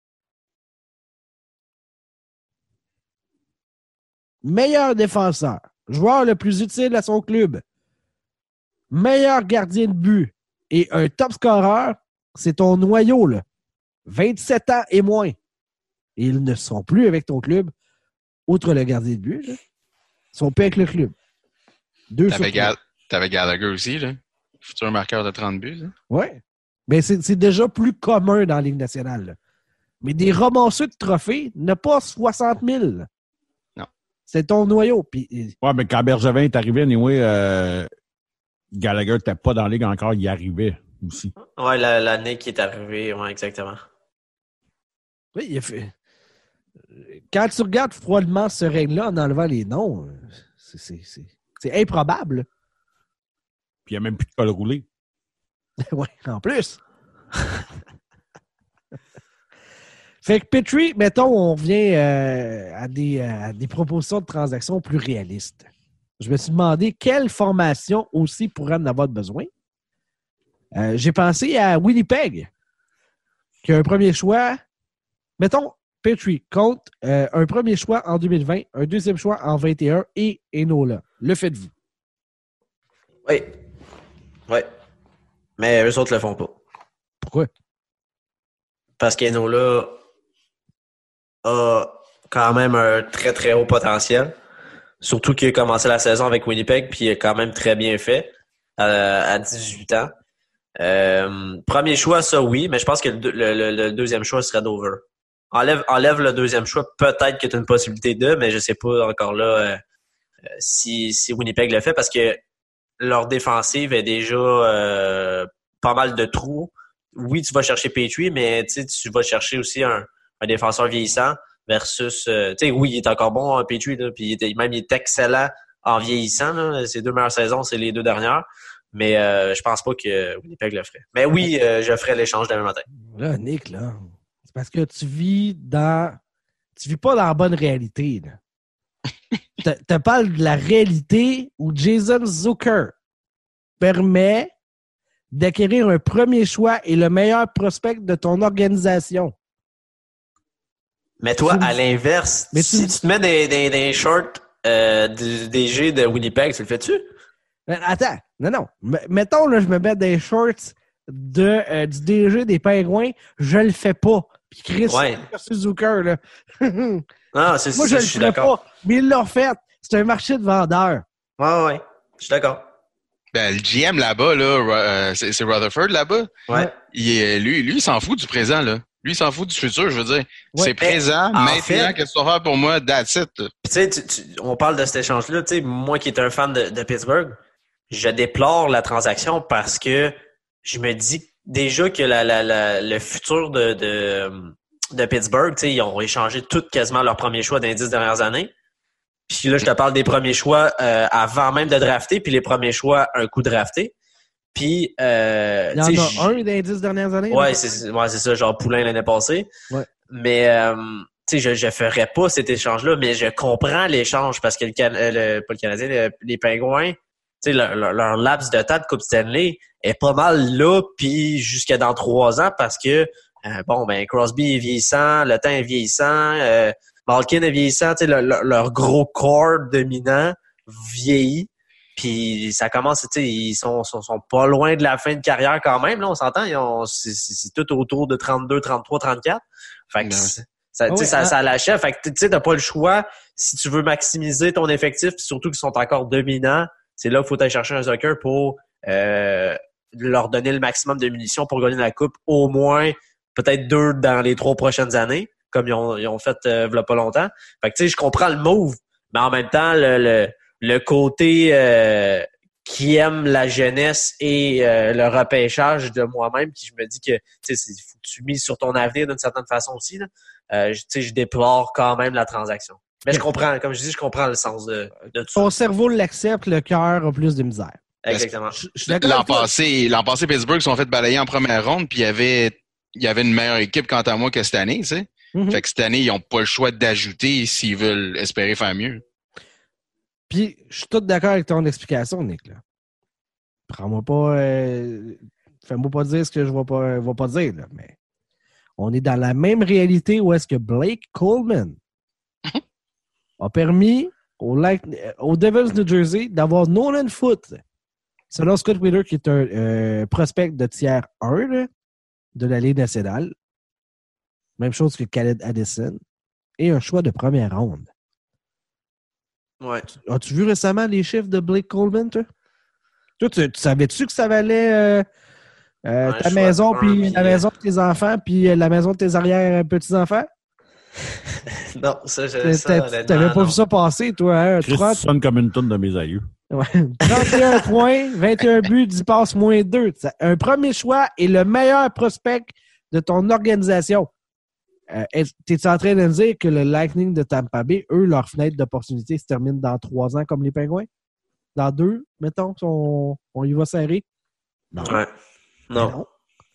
Meilleur défenseur, joueur le plus utile à son club, meilleur gardien de but et un top scoreur, c'est ton noyau, là. vingt-sept ans et moins. Et ils ne sont plus avec ton club, outre le gardien de but. Là. Ils sont plus avec le club. Deux T'avais, sur Gal- t'avais Gallagher aussi, là. Futur marqueur de trente buts. Hein? Oui. Mais c'est, c'est déjà plus commun dans la Ligue nationale. Là. Mais des ramasseux de trophées, n'a pas soixante mille. Non. C'est ton noyau. Puis, Ouais, mais quand Bergevin est arrivé, anyway, euh, Gallagher n'était pas dans la Ligue encore, il y arrivait aussi. Ouais, la, l'année qui est arrivée, ouais, exactement. oui, il a fait... Quand tu regardes froidement ce règne-là en enlevant les noms, c'est, c'est, c'est, c'est improbable. Puis il n'y a même plus de col roulé. Oui, en plus. Fait que Petrie, mettons, on revient euh, à, des, à des propositions de transactions plus réalistes. Je me suis demandé quelle formation aussi pourrait en avoir besoin. Euh, j'ai pensé à Winnipeg, qui a un premier choix. Mettons, Petrie compte euh, un premier choix en deux mille vingt, un deuxième choix en vingt et un et Enola. Le faites-vous? Oui. Oui. Mais eux autres le font pas. Pourquoi? Parce qu'Enola a quand même un très, très haut potentiel. Surtout qu'il a commencé la saison avec Winnipeg, puis il a quand même très bien fait euh, à dix-huit ans. Euh, premier choix, ça oui, mais je pense que le, le, le deuxième choix serait Dover. Enlève, enlève le deuxième choix, peut-être que tu as une possibilité de, mais je sais pas encore là euh, si, si Winnipeg le fait, parce que leur défensive est déjà euh, pas mal de trous. Oui, tu vas chercher Petrie, mais tu vas chercher aussi un, un défenseur vieillissant versus... Euh, tu sais, oui, il est encore bon, hein, Petrie, là, puis il est, même il est excellent en vieillissant. Là. Ses deux meilleures saisons, c'est les deux dernières. Mais euh, je pense pas que Winnipeg le ferait. Mais oui, euh, je ferais l'échange demain matin. Là, Nick, là, c'est parce que tu vis dans... Tu vis pas dans la bonne réalité, là. Tu te parles de la réalité où Jason Zucker permet d'acquérir un premier choix et le meilleur prospect de ton organisation. Mais toi, tu à l'inverse, mais si tu... tu te mets des, des, des shorts euh, du D G de Winnipeg, tu le fais-tu? Attends, non, non. M- mettons, là, je me mets des shorts de, euh, du D G des Pingouins, je le fais pas. Puis Chris, Ouais. c'est Zucker, là. Non, c'est, Moi, c'est, je le je suis ferais d'accord. pas. Mais ils l'ont fait. C'est un marché de vendeurs. Ouais, ouais, je suis d'accord. Ben, le G M là-bas, là, euh, c'est, c'est Rutherford là-bas. Ouais. Il est, lui, lui, il s'en fout du présent, là. Lui, il s'en fout du futur, je veux dire. Ouais. C'est présent, en maintenant, fait- qu'est-ce que tu vas faire pour moi? That's it. là. Puis tu sais, tu- tu- on parle de cet échange-là. Tu sais, moi qui est un fan de, de Pittsburgh, je déplore la transaction parce que je me dis déjà que la, la, la, le futur de, de, de Pittsburgh, tu sais, ils ont échangé tout quasiment leur premier choix dans les dix dernières années. Puis là, je te parle des premiers choix euh, avant même de drafter, puis les premiers choix un coup drafté. Puis, euh, Il y en tu sais, a j- un dans les dix dernières années. Ouais, là. c'est, ouais, c'est ça, genre Poulain l'année passée. Ouais. Mais, euh, tu sais, je, je ferais pas cet échange-là, mais je comprends l'échange parce que le, Can- euh, le pas le Canadien, le- les Pingouins, tu sais, leur, leur, leur laps de temps de Coupe Stanley est pas mal là, puis jusqu'à dans trois ans parce que, euh, bon, ben, Crosby est vieillissant, le temps est vieillissant, euh, Malkin est vieillissant, tu sais, le- le- leur gros corps dominant vieillit. Puis ça commence, tu sais, ils sont, sont, sont pas loin de la fin de carrière quand même, là, on s'entend, ils ont, c'est, c'est, c'est tout autour de trente-deux, trente-trois, trente-quatre. Fait que Ouais. c'est- ça, tu Ah sais, ouais, ça, hein. ça l'achève. Fait que tu sais, t'as pas le choix si tu veux maximiser ton effectif, puis surtout qu'ils sont encore dominants. C'est là qu'il faut aller chercher un Zucker pour euh, leur donner le maximum de munitions pour gagner la coupe, au moins peut-être deux dans les trois prochaines années, comme ils ont, ils ont fait euh, v'là pas longtemps. Fait que tu sais, je comprends le move, mais en même temps, le, le, le côté euh, qui aime la jeunesse et euh, le repêchage de moi-même, qui je me dis que tu sais, c'est faut que tu mises sur ton avenir d'une certaine façon aussi. Là. Euh, je- tu sais, je déplore quand même la transaction. Mais je comprends, comme je dis, je comprends le sens de, de tout ça. Ton cerveau l'accepte, le cœur a plus de misère. Exactement. Je, je suis d'accord L'an avec toi. passé, l'an passé, Pittsburgh se sont fait balayer en première ronde, puis il y avait, il y avait une meilleure équipe, quant à moi, que cette année, tu sais. Mhm. Fait que cette année, ils n'ont pas le choix d'ajouter s'ils veulent espérer faire mieux. Puis, je suis tout d'accord avec ton explication, Nick. Là. Prends-moi pas... Euh, fais-moi pas dire ce que je ne vais pas, vais pas dire, là, mais on est dans la même réalité où est-ce que Blake Coleman a permis au, Light- aux Devils New Jersey d'avoir Nolan Foote, selon Scott Wheeler, qui est un euh, prospect de tiers un là, de la Ligue nationale. Même chose que Khaled Addison. Et un choix de première ronde. Ouais. As-tu vu récemment les chiffres de Blake Coleman, toi? Toi, tu, tu savais-tu que ça valait euh, euh, ta maison, puis la maison de tes enfants, puis euh, la maison de tes arrière-petits-enfants? Non, ça, je T'a- ça, T'avais pas non. vu ça passer, toi, hein? Chris trente sonne comme une tonne de mes aïeux. Ouais. trente et un points, vingt et un buts, dix passes, moins deux. Un premier choix et le meilleur prospect de ton organisation. Euh, T'es-tu en train de me dire que le Lightning de Tampa Bay, eux, leur fenêtre d'opportunité se termine dans trois ans comme les Pingouins? Dans deux, mettons, on, on y va serrer? Non. Ouais. Non. non.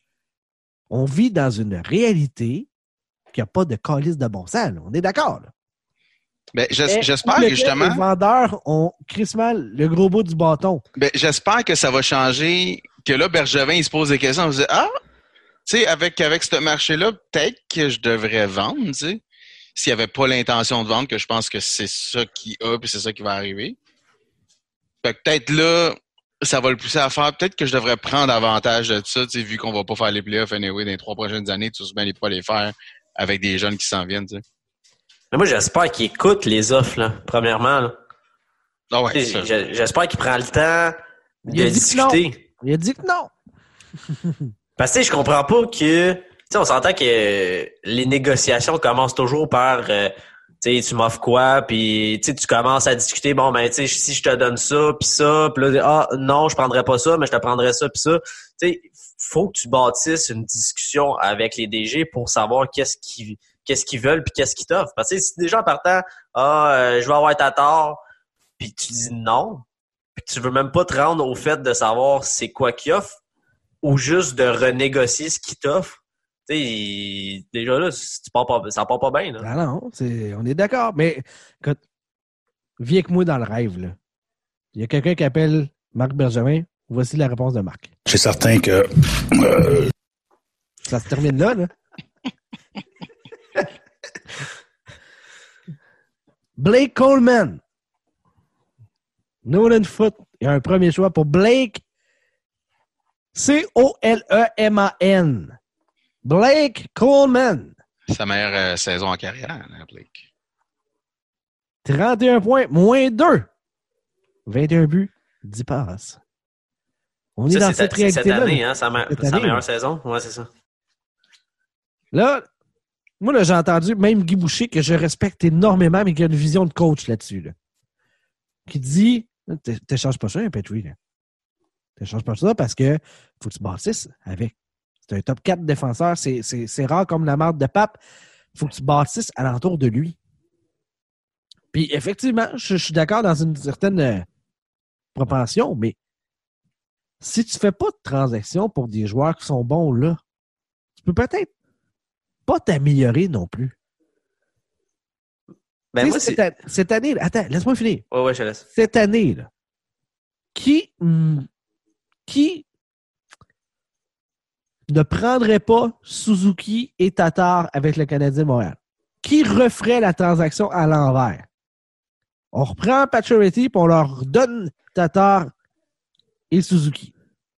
On vit dans une réalité qui n'a pas de calice de bon sens. Là. On est d'accord, là. Ben, j'espère que justement. Les vendeurs ont crissement le gros bout du bâton. Ben, j'espère que ça va changer. Que là, Bergevin, il se pose des questions. On se dit, ah, tu sais, avec, avec ce marché-là, peut-être que je devrais vendre, tu sais. S'il n'y avait pas l'intention de vendre, que je pense que c'est ça qui a, puis c'est ça qui va arriver. Fait que peut-être là, ça va le pousser à faire. Peut-être que je devrais prendre avantage de ça, tu sais, vu qu'on va pas faire les playoffs anyway dans les trois prochaines années, tout se bien pas les faire avec des jeunes qui s'en viennent, tu sais. Mais moi, j'espère qu'il écoute les offres, là, premièrement. Là. Ah ouais, j'espère qu'il prend le temps de il discuter. Il a dit que non. Parce que je comprends pas que... Tu sais, on s'entend que les négociations commencent toujours par... Euh, tu sais, tu m'offres quoi, puis tu commences à discuter, bon, ben, tu sais, si je te donne ça, puis ça, puis là, ah, non, je prendrais pas ça, mais je te prendrais ça, puis ça. Tu sais, faut que tu bâtisses une discussion avec les D G pour savoir qu'est-ce qu'ils qu'est-ce qu'ils veulent puis qu'est-ce qu'ils t'offrent. Parce que si déjà en partant, ah, euh, je vais avoir ta tort, puis tu dis non, puis tu veux même pas te rendre au fait de savoir c'est quoi qu'ils offrent, ou juste de renégocier ce qu'ils t'offrent. Tu sais, déjà là, tu pars pas, ça part pas bien. Là. Ah non, c'est, on est d'accord. Mais écoute, vis avec moi dans le rêve. Là. Il y a quelqu'un qui appelle Marc Bergevin. Voici la réponse de Marc. Je suis certain que... Euh... Ça se termine là, là. Blake Coleman. Nolan Foot. Il y a un premier choix pour Blake. C O L E M A N. Blake Coleman. Sa meilleure euh, saison en carrière, hein, Blake. trente et un points, moins deux. vingt et un buts, dix passes. On ça, est dans cette c'est réalité-là. Cette année, hein, sa, me- cette sa année, meilleure là. saison. Ouais, c'est ça. Là, moi, là, j'ai entendu même Guy Boucher, que je respecte énormément, mais qui a une vision de coach là-dessus. Là, qui dit, t'échanges pas ça, un Petrie. Là. T'échanges pas ça parce que faut que tu bâtisses avec. C'est un top quatre défenseur. C'est, c'est, c'est rare comme la marde de Pape. Faut que tu bâtisses alentour de lui. Puis, effectivement, je, je suis d'accord dans une certaine euh, propension, mais si tu fais pas de transaction pour des joueurs qui sont bons là, tu peux peut-être pas t'améliorer non plus. Ben moi, cette, c'est... a- cette année, attends, laisse-moi finir. Ouais, ouais, je te laisse. Cette année, là, qui, hum, qui ne prendrait pas Suzuki et Tatar avec le Canadien de Montréal? Qui referait la transaction à l'envers? On reprend Pacioretty et on leur donne Tatar et Suzuki.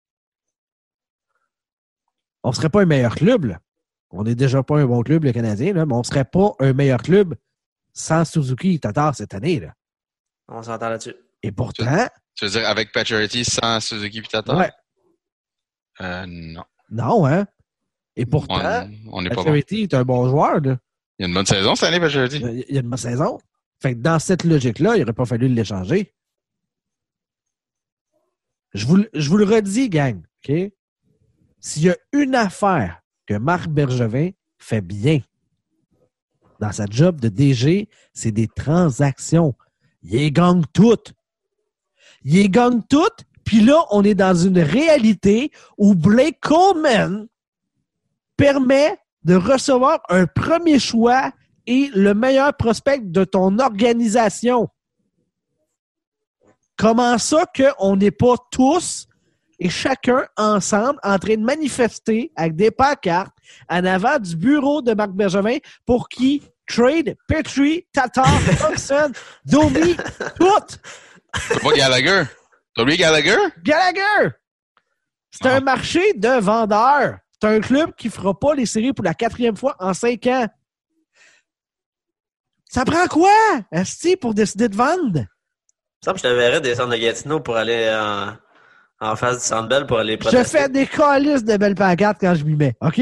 On ne serait pas un meilleur club, là. On n'est déjà pas un bon club, le Canadien, là, mais on ne serait pas un meilleur club sans Suzuki et Tatar cette année, là. On s'entend là-dessus. Et pourtant... Tu veux dire avec Pacioretty sans Suzuki et Tatar? Ouais. Euh, non. Non, hein? Et pourtant, On n'est pas bon. Pacioretty est un bon joueur, là. Il y a une bonne saison cette année, Pacioretty. Il y a une bonne saison. Fait que dans cette logique-là, il n'aurait pas fallu l'échanger. Je vous, je vous le redis, gang, OK? S'il y a une affaire que Marc Bergevin fait bien dans sa job de D G, c'est des transactions. Il les gagne toutes. Il les gagne toutes, puis là, on est dans une réalité où Blake Coleman permet de recevoir un premier choix et le meilleur prospect de ton organisation. Comment ça qu'on n'est pas tous et chacun ensemble en train de manifester avec des pancartes en avant du bureau de Marc Bergevin pour qui trade Petrie, Tatar, Thompson, Domi, tout. C'est pas Gallagher. T'as oublié Gallagher? Gallagher! C'est Ah. un marché de vendeurs. C'est un club qui ne fera pas les séries pour la quatrième fois en cinq ans. Ça prend quoi, esti, pour décider de vendre? Ça me semble que je te verrais descendre de Gatineau pour aller en, en face du Centre Bell pour aller Je protester. fais des calices de belles pancartes quand je m'y mets, OK?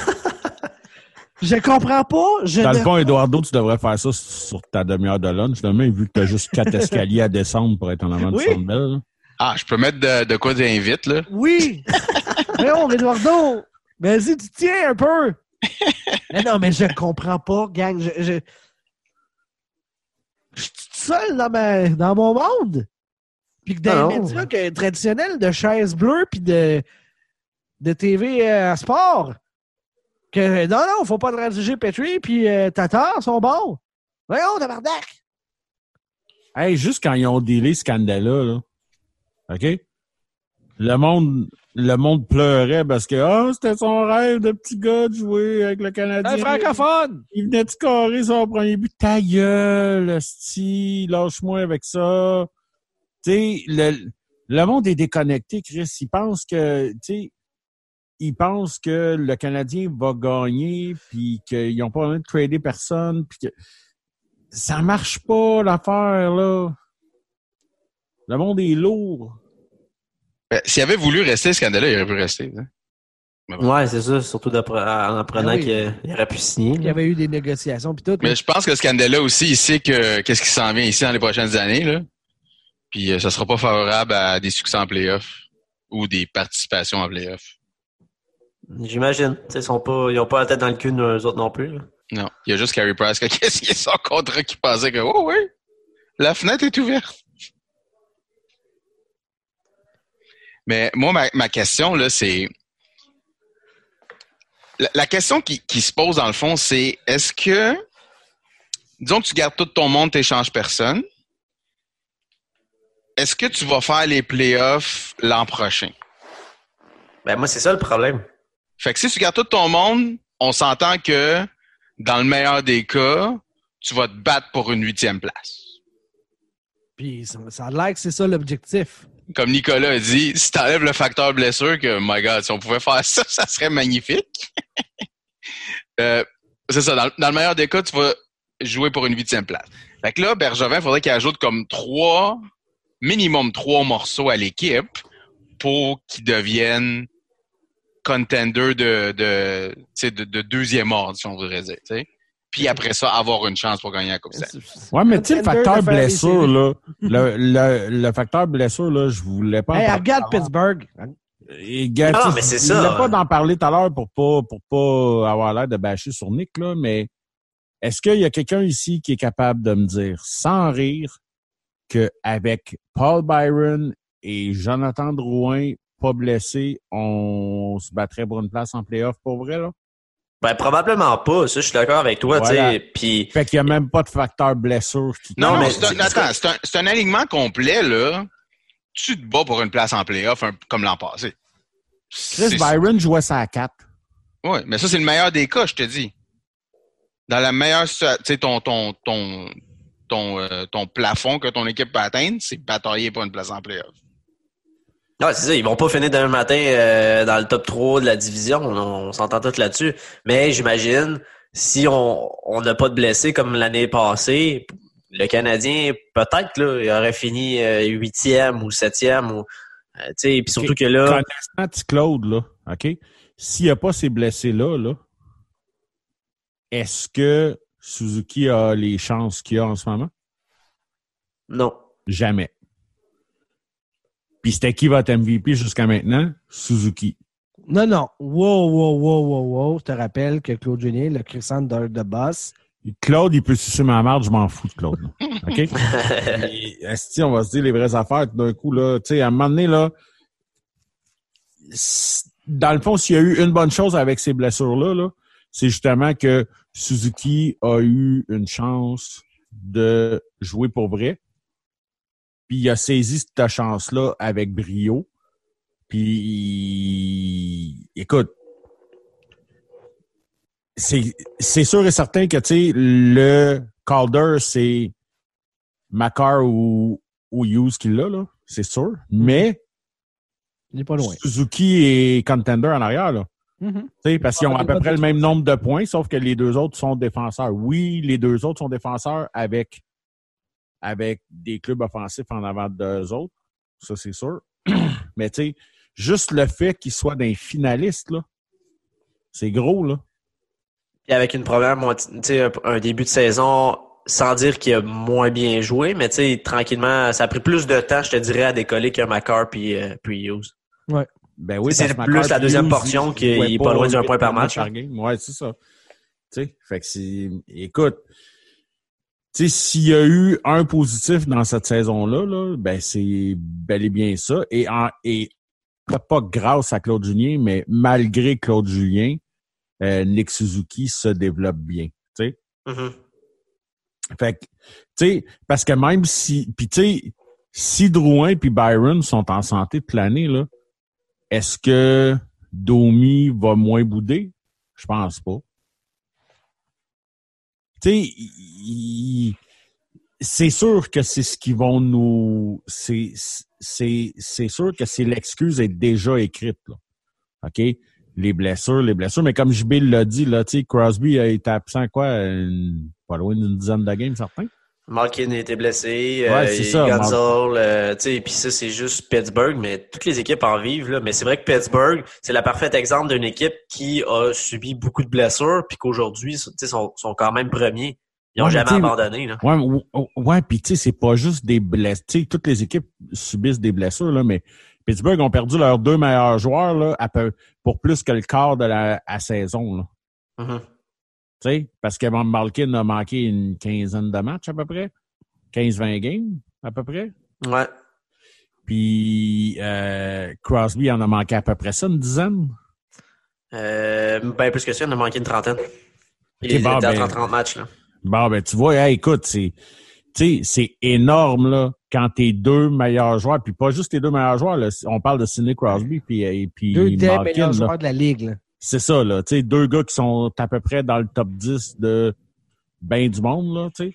Je comprends pas. Je Dans ne... le fond, Eduardo, tu devrais faire ça sur ta demi-heure de lunch. Demain, vu que tu as juste quatre escaliers à descendre pour être en avant Oui. du Centre Bell. là. Ah, je peux mettre de, de quoi d'invite, là. Oui! Non, Eduardo! Vas-y, tu tiens un peu! Mais non, mais je comprends pas, gang. Je, je... je suis tout seul dans, ma... dans mon monde. Puis que dans Non, les non. médias que- traditionnels de chaises bleues puis de, de T V euh, à sport, que non, non, faut pas transiger Petrie puis euh, Tatar sont bons. Voyons, tabarnak! Hey, juste quand ils ont dealé Scandella, là. OK? Le monde, le monde pleurait parce que, ah, c'était son rêve de petit gars de jouer avec le Canadien. Un francophone! Il venait de scorer son premier but. Ta gueule, esti, lâche-moi avec ça. Tu sais, le, le monde est déconnecté, Chris. Il pense que, tu sais, il pense que le Canadien va gagner puis qu'ils n'ont pas besoin de trader personne puis que ça marche pas, l'affaire, là. Le monde est lourd. Ben, s'il avait voulu rester, Scandella, il aurait pu rester. Hein. Ouais, c'est ça, surtout d'après- en apprenant Ah oui. qu'il aurait pu signer. Il y avait eu des négociations puis tout. Mais je pense que Scandella aussi, il sait que qu'est-ce qui s'en vient ici dans les prochaines années, là. Puis euh, ça sera pas favorable à des succès en playoff ou des participations en playoff. J'imagine. Tu sais, Ils sont pas, ils ont pas la tête dans le cul, nous autres non plus. là. Non. Il y a juste Carey Price qui a signé son contrat qui pensait que, oh oui, la fenêtre est ouverte. Mais moi, ma, ma question, là, c'est... La, la question qui, qui se pose, dans le fond, c'est est-ce que... Disons que tu gardes tout ton monde, tu n'échanges personne. Est-ce que tu vas faire les playoffs l'an prochain? Ben, moi, c'est ça le problème. Fait que si tu gardes tout ton monde, on s'entend que, dans le meilleur des cas, tu vas te battre pour une huitième place. Puis ça, ça a l'air que c'est ça l'objectif. Comme Nicolas a dit, si tu enlèves le facteur blessure, que, my God, si on pouvait faire ça, ça serait magnifique. euh, c'est ça, dans, dans le meilleur des cas, tu vas jouer pour une huitième place. Fait que là, Bergevin, il faudrait qu'il ajoute comme trois, minimum trois morceaux à l'équipe pour qu'ils deviennent contender de, de, tu sais, de, de deuxième ordre, si on voudrait dire. tu sais. Puis après ça, avoir une chance pour gagner la Coupe Stanley. Ouais, mais tu sais, le facteur De faire les blessure, séries. là, le, le, le facteur blessure, là, je voulais pas en Hey, parler. regarde Pittsburgh. Et, gars, Ah, tu sais, mais c'est je ça. voulais pas d'en parler tout à l'heure pour pas, pour pas avoir l'air de bâcher sur Nick, là, mais est-ce qu'il y a quelqu'un ici qui est capable de me dire, sans rire, qu'avec Paul Byron et Jonathan Drouin pas blessés, on se battrait pour une place en playoff pour vrai, là? Ben, probablement pas. Ça, je suis d'accord avec toi, Voilà. tu sais. Puis, Fait qu'il y a même pas de facteur blessure qui Non, Non, non, mais c'est un, c'est- attends, c'est un, c'est un alignement complet, là. Tu te bats pour une place en playoff un- comme l'an passé. Chris C'est- Byron jouait ça à quatre. Oui, mais ça, c'est le meilleur des cas, je te dis. Dans la meilleure situation, tu sais, ton, ton, ton, ton, euh, ton plafond que ton équipe peut atteindre, c'est batailler pour une place en playoff. ouais, c'est ça. Ils vont pas finir demain matin euh, dans le top trois de la division. On, on s'entend tous là-dessus. Mais j'imagine, si on on n'a pas de blessés comme l'année passée, le Canadien, peut-être, là, il aurait fini euh, huitième ou septième. Ou, euh, tu sais, puis surtout Ok. que là, Connaissant petit Claude, là, OK? S'il n'y a pas ces blessés-là, là, est-ce que Suzuki a les chances qu'il a en ce moment? non. Jamais. Puis c'était qui votre M V P jusqu'à maintenant? Suzuki. Non, non. Wow, wow, wow, wow, wow. Je te rappelle que Claude Julien, le Crescent de, de boss. Claude, il peut sucer ma marde, je m'en fous de Claude. là. OK? Et, esti, on va se dire les vraies affaires tout d'un coup, là. Tu sais, à un moment donné, là, c- dans le fond, s'il y a eu une bonne chose avec ces blessures-là, là, c'est justement que Suzuki a eu une chance de jouer pour vrai. Puis il a saisi cette chance-là avec brio. Puis, écoute, c'est, c'est sûr et certain que, tu sais, le Calder, c'est Makar ou, ou Hughes qui l'a, là. C'est sûr. Mais Il n'est pas loin. Suzuki et Contender en arrière, là. Mm-hmm. Tu sais, parce qu'ils ont à peu près le même nombre de points, sauf que les deux autres sont défenseurs. Oui, les deux autres sont défenseurs avec, avec des clubs offensifs en avant d'eux autres. Ça, c'est sûr. Mais tu sais, juste le fait qu'ils soient des finalistes, là, c'est gros, là. Puis avec une première, tu sais, un, un début de saison, sans dire qu'il a moins bien joué, mais tu sais, tranquillement, ça a pris plus de temps, je te dirais, à décoller qu'un McCarr puis, euh, puis Hughes. Ouais. Ben oui, c'est plus la deuxième portion qu'il est pas loin d'un point par match. Par game. Ouais, c'est ça. Tu sais, fait que c'est, écoute, tu sais, s'il y a eu un positif dans cette saison-là, là, ben c'est bel et bien ça. Et, en, et pas grâce à Claude Julien, mais malgré Claude Julien, euh, Nick Suzuki se développe bien. Tu sais. Mm-hmm. Fait que, tu sais, parce que même si, puis tu sais, si Drouin puis Byron sont en santé toute l'année, là, est-ce que Domi va moins bouder? Je pense pas. Tu sais, il, c'est sûr que c'est ce qu'ils vont nous... C'est, c'est, c'est sûr que c'est l'excuse est déjà écrite, là. OK? Les blessures, les blessures. Mais comme J B l'a dit, là, tu sais, Crosby a été absent, quoi, une, pas loin d'une dizaine de games, certains. Malkin a été blessé, ouais, euh, c'est ça, Gonzal, euh, tu sais, puis ça, c'est juste Pittsburgh, mais toutes les équipes en vivent, là. Mais c'est vrai que Pittsburgh, c'est le parfait exemple d'une équipe qui a subi beaucoup de blessures, puis qu'aujourd'hui, tu sais, sont, sont quand même premiers. Ils n'ont ouais, jamais abandonné, là. Ouais, ouais, ouais puis tu sais, c'est pas juste des blessures. Tu sais, toutes les équipes subissent des blessures, là, mais Pittsburgh ont perdu leurs deux meilleurs joueurs, là, à peu, pour plus que le quart de la à saison, là. Mm-hmm. Tu sais, parce que Malkin a manqué une quinzaine de matchs à peu près. quinze vingt games, à peu près. Ouais. Puis euh, Crosby en a manqué à peu près ça, une dizaine. Euh, ben plus que ça, il en a manqué une trentaine. Il okay, était bon, à ben, trente trente matchs, là. Bon, ben tu vois, hey, écoute, c'est, tu sais, c'est énorme, là, quand tes deux meilleurs joueurs, puis pas juste tes deux meilleurs joueurs, là, on parle de Sidney Crosby puis et puis deux des Malkin, meilleurs là. joueurs de la ligue, là. C'est ça, là, tu sais, deux gars qui sont à peu près dans le top dix de ben du monde, là, tu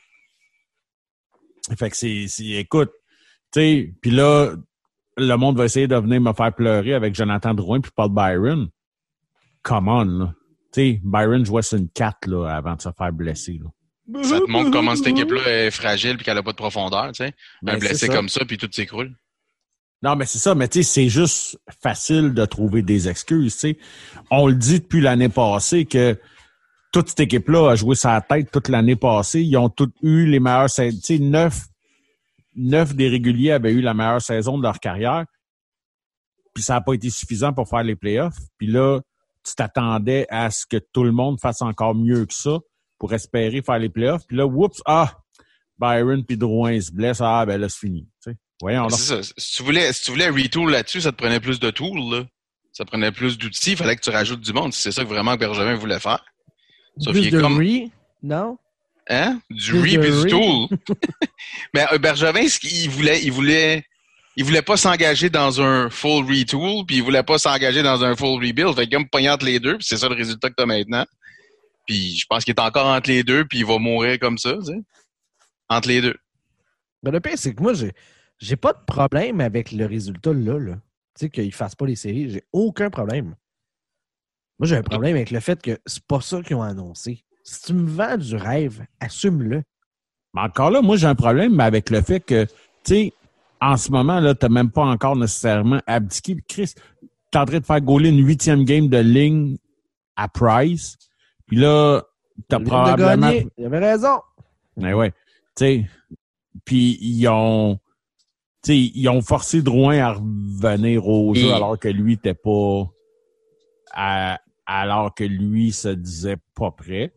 sais. Fait que c'est, c'est écoute, tu sais, puis là, le monde va essayer de venir me faire pleurer avec Jonathan Drouin puis Paul Byron. Come on, là. Tu sais, Byron jouait sur une quatre, là, avant de se faire blesser, là. Ça te montre comment cette équipe-là est fragile puis qu'elle a pas de profondeur, tu sais. Ben, un blessé comme ça puis tout s'écroule. Non, mais c'est ça, mais tu sais, c'est juste facile de trouver des excuses, tu sais. On le dit depuis l'année passée que toute cette équipe-là a joué sa tête toute l'année passée. Ils ont tous eu les meilleures saisons. Tu sais, neuf, neuf des réguliers avaient eu la meilleure saison de leur carrière. Puis ça n'a pas été suffisant pour faire les playoffs. Puis là, tu t'attendais à ce que tout le monde fasse encore mieux que ça pour espérer faire les playoffs. Puis là, oups, ah, Byron puis Drouin se blessent. Ah, ben là, c'est fini. Tu sais. Voyons, c'est ça. Si tu voulais, si tu voulais retool là-dessus, ça te prenait plus de tools, là. Ça prenait plus d'outils. Il fallait que tu rajoutes du monde. C'est ça que vraiment Bergevin voulait faire. Sauf plus qu'il est de comme... re, non? Hein? Du Plus re de et du re. tool. Mais euh, Bergevin, ce qu'il voulait, il voulait, il voulait pas s'engager dans un full retool, puis il voulait pas s'engager dans un full rebuild. Fait qu'il me pogné entre les deux, puis c'est ça le résultat que t'as maintenant. Puis je pense qu'il est encore entre les deux, puis il va mourir comme ça, tu sais. Entre les deux. Mais le pire, c'est que moi, j'ai, j'ai pas de problème avec le résultat là, là. Tu sais, qu'ils fassent pas les séries. J'ai aucun problème. Moi, j'ai un problème avec le fait que c'est pas ça qu'ils ont annoncé. Si tu me vends du rêve, assume-le. Mais encore là, moi, j'ai un problème avec le fait que, tu sais, en ce moment, là, t'as même pas encore nécessairement abdiqué. Chris, t'es en train de faire gauler une huitième game de ligne à Price. Puis là, t'as Il probablement... de gagner. Il avait raison. Mais ouais, tu sais, puis ils ont... Tu sais, ils ont forcé Drouin à revenir au jeu Et... alors que lui n'était pas... À, alors que lui se disait pas prêt.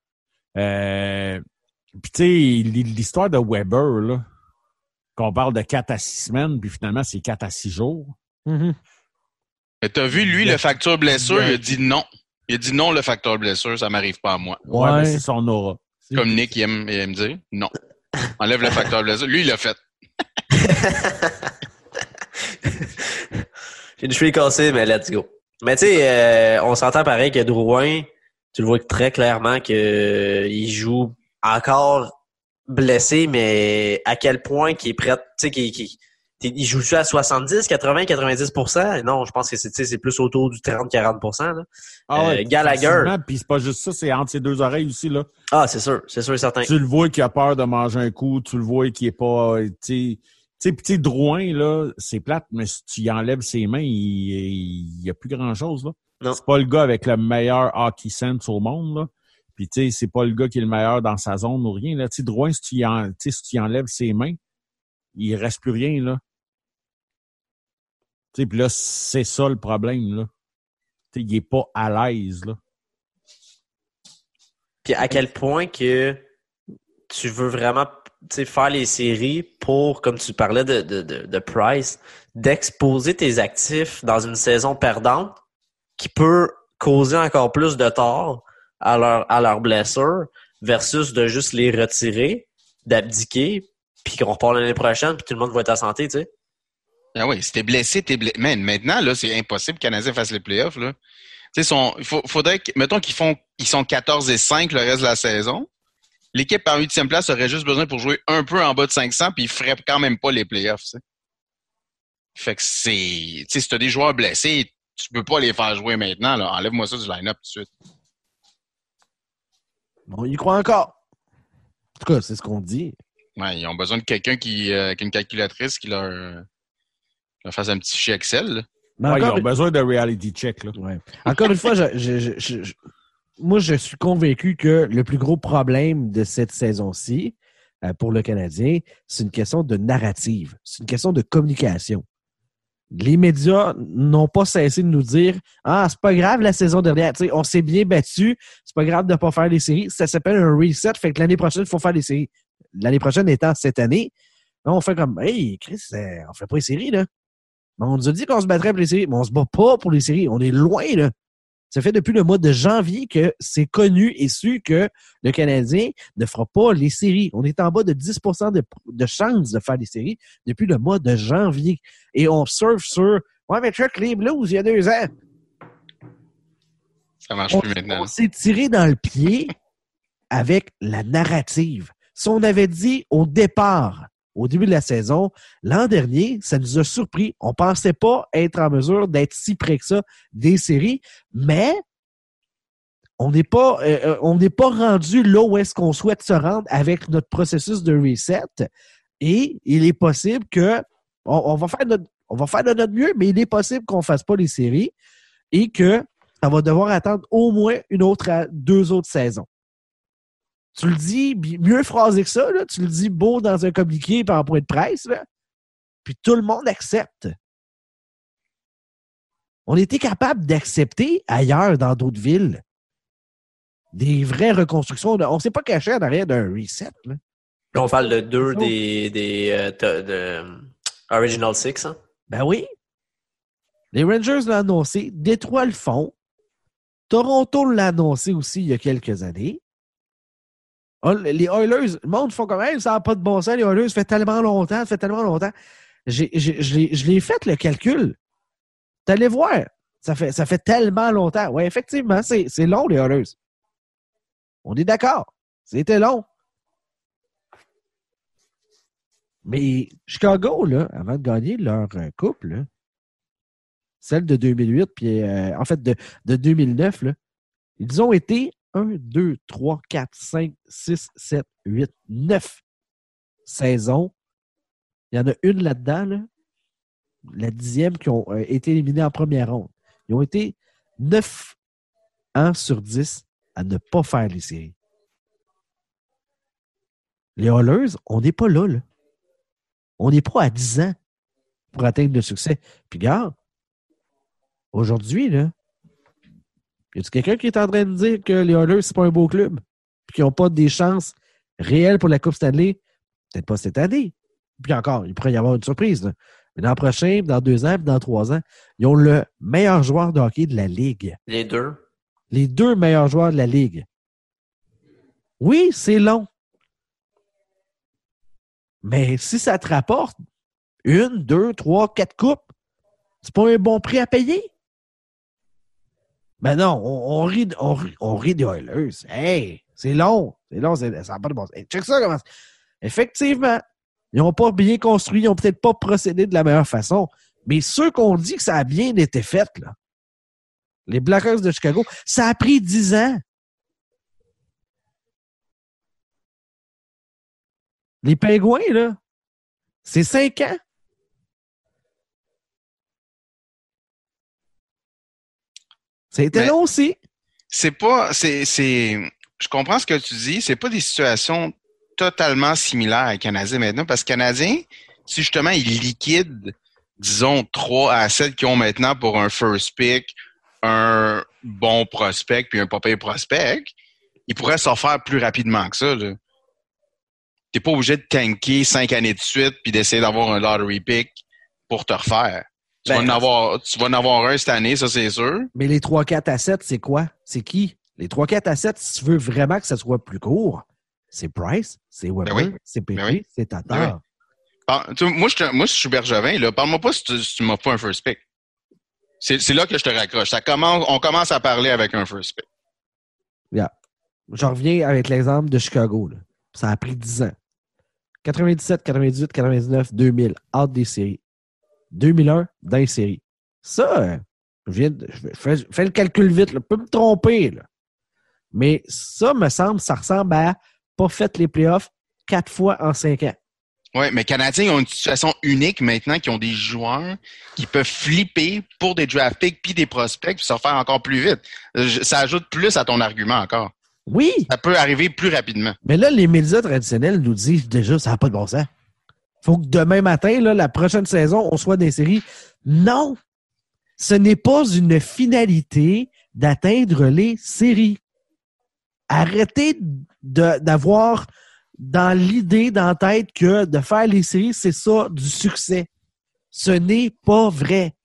Euh, puis tu sais, l'histoire de Weber, là, qu'on parle de quatre à six semaines, puis finalement, c'est quatre à six jours. Mm-hmm. Mais t'as vu, lui, le facteur blessure, il a dit non. Il a dit non, le facteur blessure, ça m'arrive pas à moi. Ouais, Ouais. mais c'est son aura. C'est... Comme Nick, il aime, il aime dire non. Enlève le facteur blessure. Lui, il l'a fait. J'ai une cheville cassée, mais let's go. Mais tu sais, euh, on s'entend pareil que Drouin, tu le vois très clairement qu'il euh, joue encore blessé, mais à quel point qu'il est prêt, tu sais, qu'il, qu'il il joue-tu à soixante-dix, quatre-vingts, quatre-vingt-dix pour cent? Non, je pense que c'est, c'est plus autour du trente à quarante pour cent. Là. Ah ouais, euh, Gallagher. Puis c'est pas juste ça, c'est entre ses deux oreilles aussi. Là. Ah, c'est sûr, c'est sûr et certain. Tu le vois qu'il a peur de manger un coup, tu le vois qu'il est pas... Tu sais, tu sais, Drouin, là, c'est plate, mais si tu y enlèves ses mains, il n'y a plus grand-chose. Là. Non. C'est pas le gars avec le meilleur hockey sense au monde. Là. Puis tu sais, c'est pas le gars qui est le meilleur dans sa zone ou rien. Là. Tu sais, Drouin, si tu, y en, si tu y enlèves ses mains, il reste plus rien. Là. Puis là, c'est ça le problème. Là. T'sais, il est pas à l'aise. Là. Puis à quel point que tu veux vraiment faire les séries pour, comme tu parlais de, de, de, de Price, d'exposer tes actifs dans une saison perdante qui peut causer encore plus de tort à leur, à leur blessure versus de juste les retirer, d'abdiquer, puis qu'on repart l'année prochaine, puis tout le monde va être à santé, tu sais. Ah oui, si t'es blessé, t'es blessé. Man, maintenant, là, c'est impossible que le Canadien fasse les playoffs, là. Tu sais, il faut, faudrait que, mettons qu'ils font, ils sont quatorze et cinq le reste de la saison. L'équipe par huitième place aurait juste besoin pour jouer un peu en bas de cinq cents, puis ils feraient quand même pas les playoffs, tu sais. Fait que c'est, tu sais, si t'as des joueurs blessés, tu peux pas les faire jouer maintenant, là. Enlève-moi ça du line-up tout de suite. On y croit encore. En tout cas, c'est ce qu'on dit. Ouais, ils ont besoin de quelqu'un qui, euh, qui a une calculatrice qui leur, euh, leur fasse un petit fichier Excel, là. Mais Ouais, encore ils ont besoin de reality check. Là. Ouais. Encore une fois, je, je, je, je, je, moi, je suis convaincu que le plus gros problème de cette saison-ci, euh, pour le Canadien, c'est une question de narrative. C'est une question de communication. Les médias n'ont pas cessé de nous dire « Ah, c'est pas grave la saison dernière. T'sais, on s'est bien battu. C'est pas grave de ne pas faire les séries. Ça s'appelle un reset. Fait que l'année prochaine, il faut faire les séries. » L'année prochaine étant cette année, là, on fait comme « Hey, Chris, euh, on fait pas les séries, là. » Mais on nous a dit qu'on se battrait pour les séries, mais on se bat pas pour les séries. On est loin, là. Ça fait depuis le mois de janvier que c'est connu et su que le Canadien ne fera pas les séries. On est en bas de dix pour cent de, de chances de faire les séries depuis le mois de janvier. Et on surfe sur « Ouais, mais check les Blues, il y a deux ans. » Ça marche on, plus maintenant. On s'est tiré dans le pied avec la narrative. Si on avait dit au départ, au début de la saison, l'an dernier, ça nous a surpris. On pensait pas être en mesure d'être si près que ça des séries, mais on n'est pas, euh, on n'est pas rendu là où est-ce qu'on souhaite se rendre avec notre processus de reset. Et il est possible que on, on va faire notre, on va faire de notre mieux, mais il est possible qu'on fasse pas les séries et que ça va devoir attendre au moins une autre, deux autres saisons. Tu le dis mieux phrasé que ça, là. Tu le dis beau dans un communiqué par un point de presse, là. Puis tout le monde accepte. On était capable d'accepter ailleurs, dans d'autres villes, des vraies reconstructions. On ne s'est pas caché en arrière d'un reset. Là. Là, on parle de deux des, des euh, de, de Original Six. Hein? Ben oui. Les Rangers l'ont annoncé. Détroit le font. Toronto l'a annoncé aussi il y a quelques années. Les Oilers, le monde font comme même, ça n'a pas de bon sens, les Oilers, ça fait tellement longtemps, ça fait tellement longtemps. J'ai, j'ai, je l'ai fait le calcul. T'allais voir, ça fait, ça fait tellement longtemps. Oui, effectivement, c'est, c'est long, les Oilers. On est d'accord. C'était long. Mais Chicago, là, avant de gagner leur euh, coupe, là, celle de deux mille huit, puis euh, en fait de, de deux mille neuf, là, ils ont été un, deux, trois, quatre, cinq, six, sept, huit, neuf saisons. Il y en a une là-dedans, là, la dixième, qui ont euh, été éliminés en première ronde. Ils ont été neuf ans sur dix à ne pas faire les séries. Les Oilers, on n'est pas là, là. On n'est pas à dix ans pour atteindre le succès. Puis regarde, aujourd'hui, là, y a-t-il quelqu'un qui est en train de dire que les Oilers, c'est pas un beau club? Puis qu'ils n'ont pas des chances réelles pour la Coupe Stanley? Peut-être pas cette année. Puis encore, il pourrait y avoir une surprise. Là. Mais l'an prochain, dans deux ans, puis dans trois ans, ils ont le meilleur joueur de hockey de la Ligue. Les deux. Les deux meilleurs joueurs de la Ligue. Oui, c'est long. Mais si ça te rapporte une, deux, trois, quatre coupes, c'est pas un bon prix à payer. Ben non, on, on, rit, on, rit, on rit des Oilers. Hey, c'est long. C'est long, c'est, ça n'a pas de bon sens. Hey, check ça comment. Effectivement, Ils n'ont pas bien construit, ils n'ont peut-être pas procédé de la meilleure façon. Mais ceux qu'on dit que ça a bien été fait, là, les Blackhawks de Chicago, ça a pris dix ans. Les Pingouins, là, c'est cinq ans. Ça a été Mais long aussi. C'est pas, c'est, c'est, je comprends ce que tu dis. C'est pas des situations totalement similaires à Canadien maintenant, parce que Canadien, si justement ils liquident, disons, trois assets qu'ils ont maintenant pour un first pick, un bon prospect puis un pas pire prospect, ils pourraient s'en faire plus rapidement que ça, là. T'es pas obligé de tanker cinq années de suite puis d'essayer d'avoir un lottery pick pour te refaire. Tu, Ben, vas en avoir, tu vas en avoir un cette année, ça c'est sûr. Mais les trois quatre à sept, c'est quoi? C'est qui? Les trois quatre à sept, si tu veux vraiment que ça soit plus court, c'est Price, c'est Weber, Ben oui. c'est Petrie, Ben oui. c'est Tatar. Ben oui. Tu, moi, je te, moi, si je suis Bergevin, là, parle-moi pas si tu, si tu m'as pas un first pick. C'est, c'est là que je te raccroche. Ça commence, on commence à parler avec un first pick. Yeah. Je reviens avec l'exemple de Chicago. Là. Ça a pris dix ans. quatre-vingt-dix-sept, quatre-vingt-dix-huit, quatre-vingt-dix-neuf, deux mille, hâte des séries. deux mille un, dans les séries. Ça, euh, je viens de, je fais, je fais le calcul vite, là, je peux me tromper. Là. Mais ça, me semble, ça ressemble à pas fait les playoffs quatre fois en cinq ans. Oui, mais Canadiens ont une situation unique maintenant qui ont des joueurs qui peuvent flipper pour des draft picks puis des prospects puis se faire encore plus vite. Ça ajoute plus à ton argument encore. Oui! Ça peut arriver plus rapidement. Mais là, les médias traditionnels nous disent déjà ça n'a pas de bon sens. Faut que demain matin, là, la prochaine saison, on soit dans les séries. Non! Ce n'est pas une finalité d'atteindre les séries. Arrêtez de, d'avoir dans l'idée, dans la tête, que de faire les séries, c'est ça, du succès. Ce n'est pas vrai.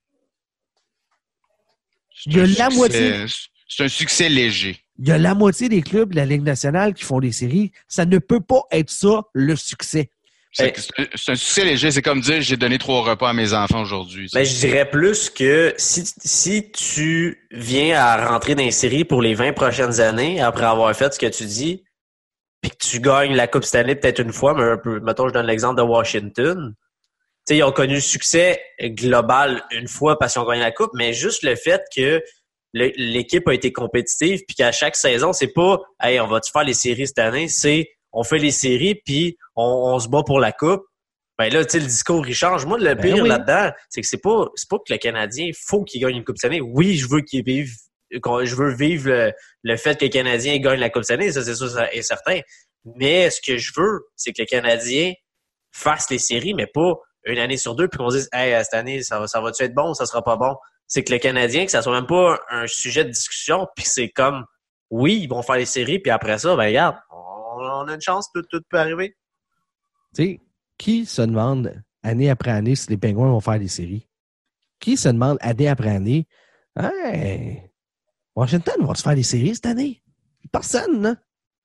Il y a la moitié. C'est un succès léger. Il y a la moitié des clubs de la Ligue nationale qui font des séries. Ça ne peut pas être ça, le succès. C'est, c'est, c'est un succès léger. C'est comme dire, j'ai donné trois repas à mes enfants aujourd'hui. Ben, je dirais plus que si, si tu viens à rentrer dans les séries pour les vingt prochaines années, après avoir fait ce que tu dis, puis que tu gagnes la Coupe Stanley peut-être une fois, mais un peu, mettons, je donne l'exemple de Washington. Tu sais, ils ont connu le succès global une fois parce qu'ils ont gagné la Coupe, mais juste le fait que le, l'équipe a été compétitive puis qu'à chaque saison, c'est pas « Hey, on va-tu faire les séries cette année? » C'est « On fait les séries puis on, on se bat pour la Coupe. » Ben là, tu sais, le discours, il change. Moi, le pire ben oui. là-dedans, c'est que c'est pas, c'est pas que le Canadien, faut qu'il gagne une Coupe Stanley. Oui, je veux qu'il vive, je veux vivre le, le fait que le Canadien gagne la Coupe Stanley, ça, c'est sûr et certain. Mais ce que je veux, c'est que le Canadien fasse les séries, mais pas une année sur deux, puis qu'on dise, hey, cette année, ça va, ça va-tu être bon ou ça sera pas bon? C'est que le Canadien, que ça soit même pas un sujet de discussion, puis c'est comme, oui, ils vont faire les séries, puis après ça, ben regarde, on, on a une chance, tout, tout peut arriver. Tu sais, qui se demande année après année si les Pingouins vont faire des séries? Qui se demande année après année, hey, Washington va se faire des séries cette année? Personne, non?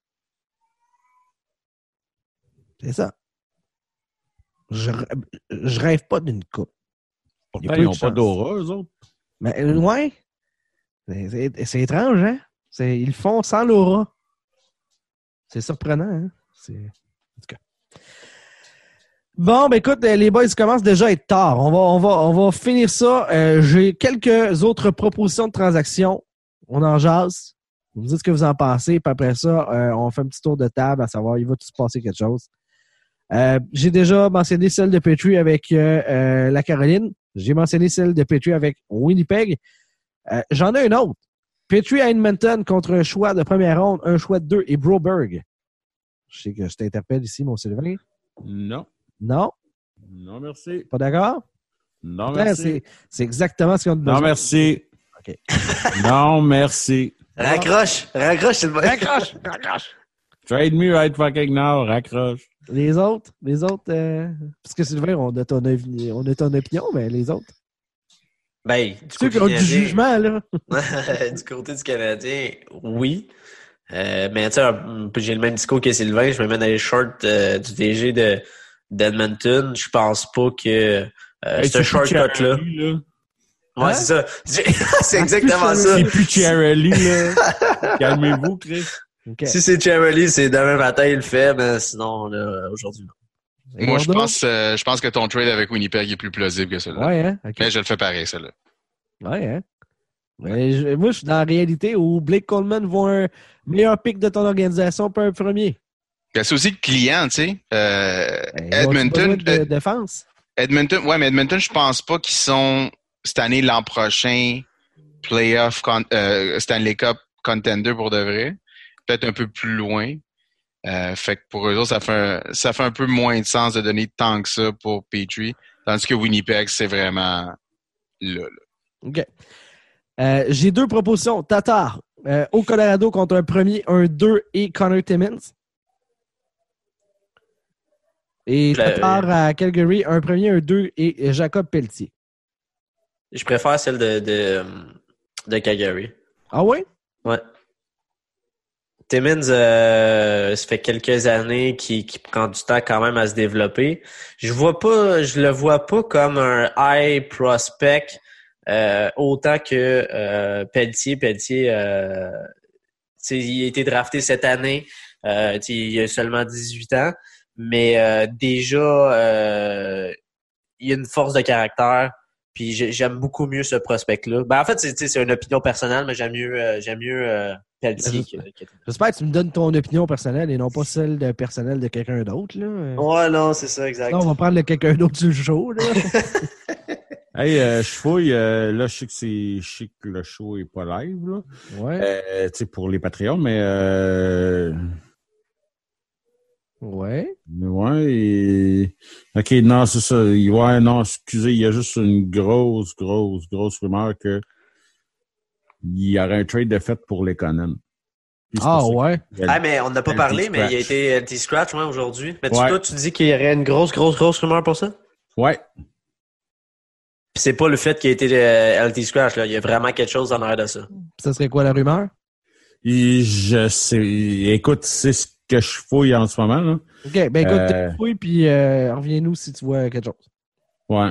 C'est ça. Je, je rêve pas d'une coupe. Pourtant, ils n'ont pas d'aura, eux autres. Mais, euh, ouais. C'est, c'est, c'est étrange, hein? C'est, ils le font sans l'aura. C'est surprenant, hein? C'est... En tout cas. Bon, ben écoute, les boys, ça commence déjà à être tard. On va, on va, on va finir ça. Euh, j'ai quelques autres propositions de transactions. On en jase. Vous me dites ce que vous en pensez. Puis après ça, euh, on fait un petit tour de table à savoir, il va-tu se passer quelque chose? Euh, j'ai déjà mentionné celle de Petrie avec euh, euh, la Caroline. J'ai mentionné celle de Petrie avec Winnipeg. Euh, j'en ai une autre. Petrie à Edmonton contre un choix de première ronde, un choix de deux et Broberg. Je sais que je t'interpelle ici, mon Sylvain. Non. Non? Non, merci. Pas d'accord? Non, Pourtant, merci. C'est, c'est exactement ce qu'on a besoin. Non, merci. OK. Non, merci. Raccroche! Raccroche, c'est le bon. Raccroche! Raccroche! Trade me right fucking now. Raccroche. Les autres? Les autres? Euh... Parce que Sylvain, on a ton, on a ton opinion, mais les autres? Ben, du Ceux qui ont du jugement, là. Du côté du Canadien, oui. Euh, mais tu sais, j'ai le même discours que Sylvain. Je me mets dans les shorts euh, du D G de, d'Edmonton. Je pense pas que euh, Hey, ce shortcut-là... là. Ouais, Hein? c'est ça. C'est exactement ça. C'est plus Charlie, là. Calmez-vous, Chris. Okay. Si c'est Charlie, c'est demain matin, il le fait, mais sinon, là, aujourd'hui, non. Moi, je Eduardo? pense, euh, je pense que ton trade avec Winnipeg est plus plausible que celui-là. Ouais, hein? OK. Mais je le fais pareil, celui-là. Ouais, hein? Mais je- moi, je suis dans la réalité où Blake Coleman vaut un meilleur pick de ton organisation pour un premier. C'est aussi le client, tu sais. Euh, Ben, ils ont-tu besoin Edmonton, de euh, défense. Edmonton, ouais, mais Edmonton, je pense pas qu'ils sont cette année, l'an prochain, playoff, con- euh, Stanley Cup contender pour de vrai. Peut-être un peu plus loin. Euh, fait que pour eux autres, ça fait un, ça fait un peu moins de sens de donner tant que ça pour Petrie. Tandis que Winnipeg, c'est vraiment là, là. OK. Euh, j'ai deux propositions. Tatar, euh, au Colorado contre un premier, un deux et Connor Timmins. Et Je l'ai- Tatar à Calgary, un premier, un deux et Jacob Pelletier. Je préfère celle de, de, de Calgary. Ah ouais? Ouais. Timmins, euh, ça fait quelques années qu'il, qu'il prend du temps quand même à se développer. Je vois pas, je le vois pas comme un high prospect euh, autant que euh, Pelletier. Pelletier, euh, il a été drafté cette année. Euh, il a seulement dix-huit ans, mais euh, déjà, euh, il a une force de caractère. Puis j'aime beaucoup mieux ce prospect-là. Ben, en fait, c'est, c'est une opinion personnelle, mais j'aime mieux, euh, j'aime mieux euh, Pelletier. Que, que... J'espère que tu me donnes ton opinion personnelle et non pas celle de personnelle de quelqu'un d'autre. Là. Ouais, non, c'est ça, exact. Là, on va prendre le quelqu'un d'autre sur le show. Là. Hey, euh, je fouille. Euh, là, je sais que c'est, je sais que le show est pas live, là. Ouais. Euh, tu sais, pour les Patreons, mais euh, Ouais. ouais. Et... Ok, non, c'est ça. Ouais, non, excusez, il y a juste une grosse, grosse, grosse rumeur que il y aurait un trade de fait pour les Conan. Ah ouais. Ah, mais on n'a pas L T parlé, mais il a Scratch. été L T Scratch, ouais, aujourd'hui. Mais tu, Ouais. toi, tu dis qu'il y aurait une grosse, grosse, grosse rumeur pour ça? Ouais. Puis c'est pas le fait qu'il ait été euh, L T Scratch, là. Il y a vraiment quelque chose en arrière de ça. Ça serait quoi la rumeur? Et je sais. Écoute, c'est ce que je fouille en ce moment, là. OK, ben écoute, Euh, fouille, puis euh, reviens-nous si tu vois quelque chose. Ouais.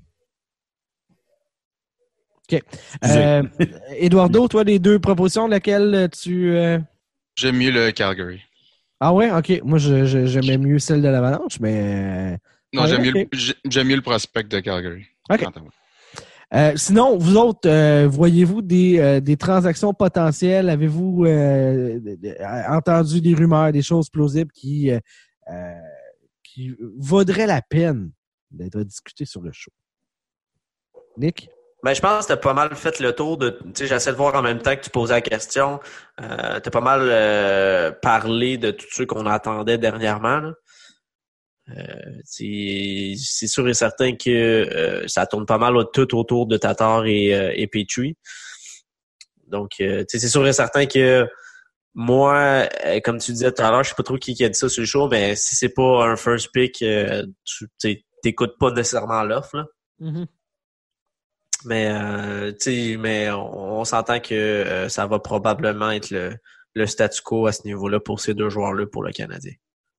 OK. Excusez. Euh, Eduardo, toi, les deux propositions, laquelle tu... euh, J'aime mieux le Calgary. Ah ouais? OK. Moi, je, je, j'aimais mieux celle de l'Avalanche, mais... Non, Ah, j'aime, ok. mieux, le- j'ai- j'aime mieux le prospect de Calgary. OK. Quant à moi. Euh, sinon, vous autres, euh, voyez-vous des, euh, des transactions potentielles? Avez-vous euh, de- de- entendu des rumeurs, des choses plausibles qui, euh, euh, qui vaudraient la peine d'être discutées sur le show? Nick? Ben, je pense que t'as pas mal fait le tour de, tu sais, j'essaie de voir en même temps que tu posais la question. Euh, t'as pas mal euh, parlé de tous ceux qu'on attendait dernièrement, là. Euh, c'est, c'est sûr et certain que euh, ça tourne pas mal tout autour de Tatar et, euh, et Petrie. Donc, euh, tu sais, c'est sûr et certain que moi, euh, comme tu disais tout à l'heure, je sais pas trop qui, qui a dit ça sur le show, mais si c'est pas un first pick, euh, tu sais, t'écoutes pas nécessairement l'offre, là. Mm-hmm. Mais, euh, tu sais, mais on, on s'entend que euh, ça va probablement être le, le statu quo à ce niveau-là pour ces deux joueurs-là pour le Canadien.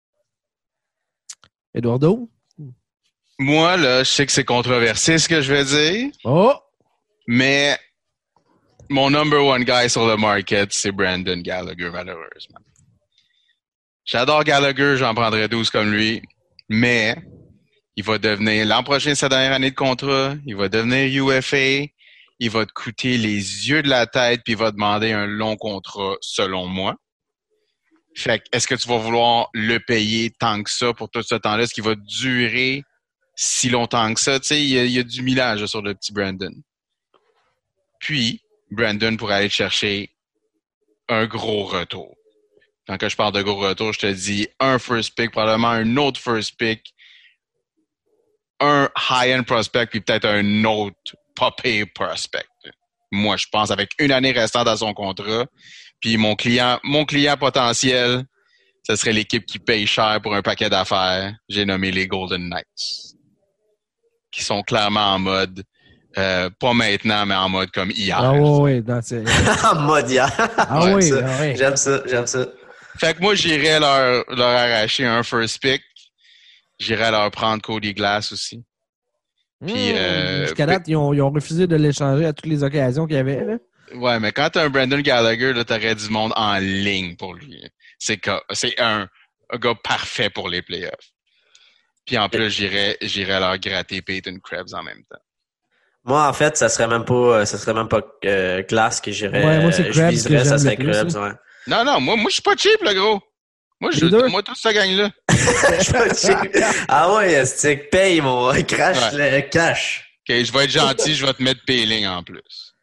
Eduardo? Moi, là, je sais que c'est controversé ce que je vais dire, Oh! mais mon number one guy sur le market, c'est Brandon Gallagher, malheureusement. J'adore Gallagher, j'en prendrais douze comme lui, mais il va devenir, l'an prochain, sa dernière année de contrat, il va devenir U F A, il va te coûter les yeux de la tête, puis il va demander un long contrat, selon moi. Fait que, est-ce que tu vas vouloir le payer tant que ça pour tout ce temps-là? Est-ce qu'il va durer si longtemps que ça? Tu sais, il y a, il y a du millage sur le petit Brandon. Puis, Brandon pourrait aller chercher un gros retour. Quand que je parle de gros retour, je te dis un first pick, probablement un autre first pick, un high-end prospect, puis peut-être un autre pas-pay prospect. Moi, je pense avec une année restante à son contrat, puis mon client, mon client potentiel, ce serait l'équipe qui paye cher pour un paquet d'affaires. J'ai nommé les Golden Knights, qui sont clairement en mode, euh, pas maintenant, mais en mode comme hier. Ah ouais, ouais. Dans ces... En mode hier. Ah J'aime oui, ça. ah ouais. J'aime ça, j'aime ça. Fait que moi, j'irais leur, leur arracher un first pick. J'irais leur prendre Cody Glass aussi. Puis, Mmh, euh, jusqu'à date, ils ont, ils ont refusé de l'échanger à toutes les occasions qu'il y avait. Là. Ouais, mais quand t'as un Brandon Gallagher, là, t'aurais du monde en ligne pour lui. C'est, c'est un, un gars parfait pour les playoffs. Puis en plus, j'irais, j'irais leur gratter Peyton Krebs en même temps. Moi, en fait, ça serait même pas, ça serait même pas euh, Glass que j'irais. Ouais, moi, c'est je Krebs viserais, que ça j'aime serait le plus, Krebs, ouais. Non, non, moi, moi, je suis pas cheap, le gros. Moi, je, moi, toute cette gang-là. Je suis pas cheap. Ah ouais, c'est paye, mon, crash Ouais. le cash. OK, je vais être gentil, je vais te mettre Payling en plus.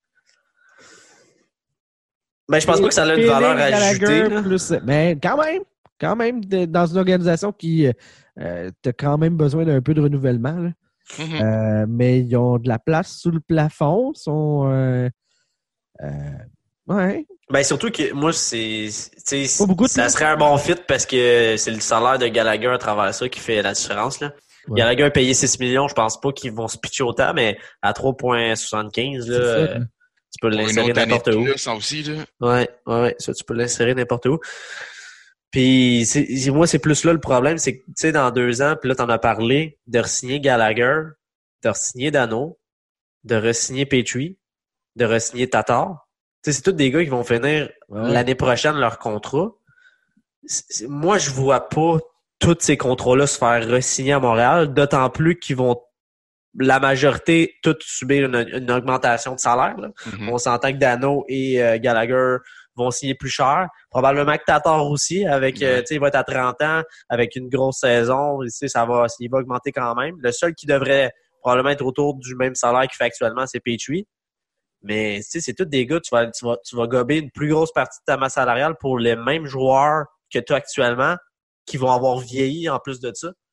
Ben, je pense pas que ça a une valeur ajoutée, là. Plus, mais quand même, quand même, de, dans une organisation qui euh, t'as quand même besoin d'un peu de renouvellement, là. Mm-hmm. Euh, mais ils ont de la place sous le plafond, sont euh, euh, ouais. Ben surtout que moi c'est, tu sais, Pas beaucoup de ça place. serait un bon fit parce que c'est le salaire de Gallagher à travers ça qui fait la différence là. Ouais. Gallagher a payé six millions, je pense pas qu'ils vont se pitcher autant, mais à trois virgule soixante-quinze là, C'est ça, euh, hein. tu peux Pour une l'insérer autre année n'importe de où. plus, ça aussi, là. Ouais, ouais, ouais, ça tu peux l'insérer n'importe où. Puis c'est, moi c'est plus là le problème, c'est que tu sais dans deux ans, puis là t'en as parlé, de re-signer Gallagher, de re-signer Dano, de re-signer Petrie, de re-signer Tatar. Tu sais, c'est tous des gars qui vont finir Ouais. l'année prochaine leur contrat. C'est- c'est- moi, je vois pas tous ces contrats-là se faire re-signer à Montréal, d'autant plus qu'ils vont la majorité tous subir une, une augmentation de salaire. Là. Mm-hmm. On s'entend que Dano et euh, Gallagher vont signer plus cher. Probablement que Tatar aussi, avec euh, Ouais. tu sais, il va être à trente ans, avec une grosse saison, tu sais, ça va, il va augmenter quand même. Le seul qui devrait probablement être autour du même salaire qu'il fait actuellement, c'est Petrie. Mais tu sais, c'est tous des gars, tu vas, tu vas, tu vas gober une plus grosse partie de ta masse salariale pour les mêmes joueurs que tu as actuellement, qui vont avoir vieilli en plus de ça.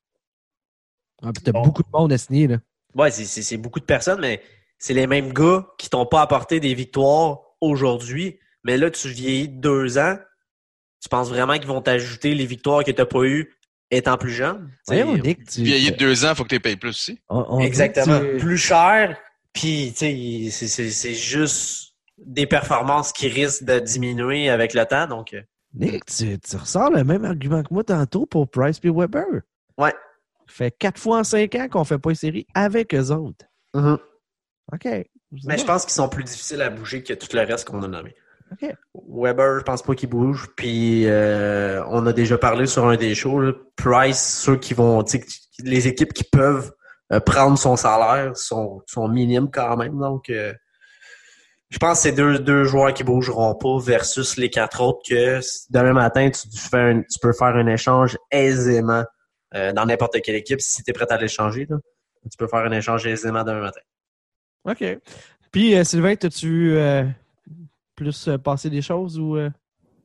Ah, puis t'as Bon. beaucoup de monde à signer, là. Ouais, c'est, c'est, c'est beaucoup de personnes, mais c'est les mêmes gars qui t'ont pas apporté des victoires aujourd'hui. Mais là, tu vieillis de deux ans. Tu penses vraiment qu'ils vont t'ajouter les victoires que t'as pas eues étant plus jeune? Tu sais, Voyons, Nick, tu... Vieillir de deux ans, il faut que tu payes plus aussi. on- on exactement. dit que tu- Plus cher, puis tu sais, c'est, c'est, c'est juste des performances qui risquent de diminuer avec le temps. Donc, euh, Nick, tu, tu ressors le même argument que moi tantôt pour Price et Weber. ouais. Fait quatre fois en cinq ans qu'on fait pas une série avec eux autres. Mm-hmm. OK. Mais je pense qu'ils sont plus difficiles à bouger que tout le reste qu'on a nommé. OK. Weber, je pense pas qu'il bouge. Puis euh, on a déjà parlé sur un des shows. Là. Price, ceux qui vont, tu sais, les équipes qui peuvent euh, prendre son salaire sont, sont minimes quand même. Donc, euh, je pense que c'est deux, deux joueurs qui bougeront pas versus les quatre autres que demain matin, tu, fais un, tu peux faire un échange aisément euh, dans n'importe quelle équipe. Si tu es prêt à l'échanger, là, tu peux faire un échange aisément demain matin. OK. Puis, euh, Sylvain, t'as-tu euh, plus euh, passé des choses ou... Euh...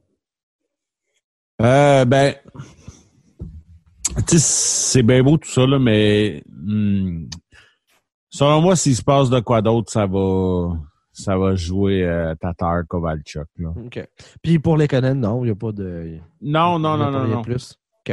Euh, ben, tu sais, c'est bien beau tout ça, là, mais hmm, selon moi, s'il se passe de quoi d'autre, ça va ça va jouer euh, Tatar, Kovalchuk. Là. OK. Puis pour les Conan, non, il n'y a pas de... Non, non, il y a non, pas non, rien non. de plus. OK.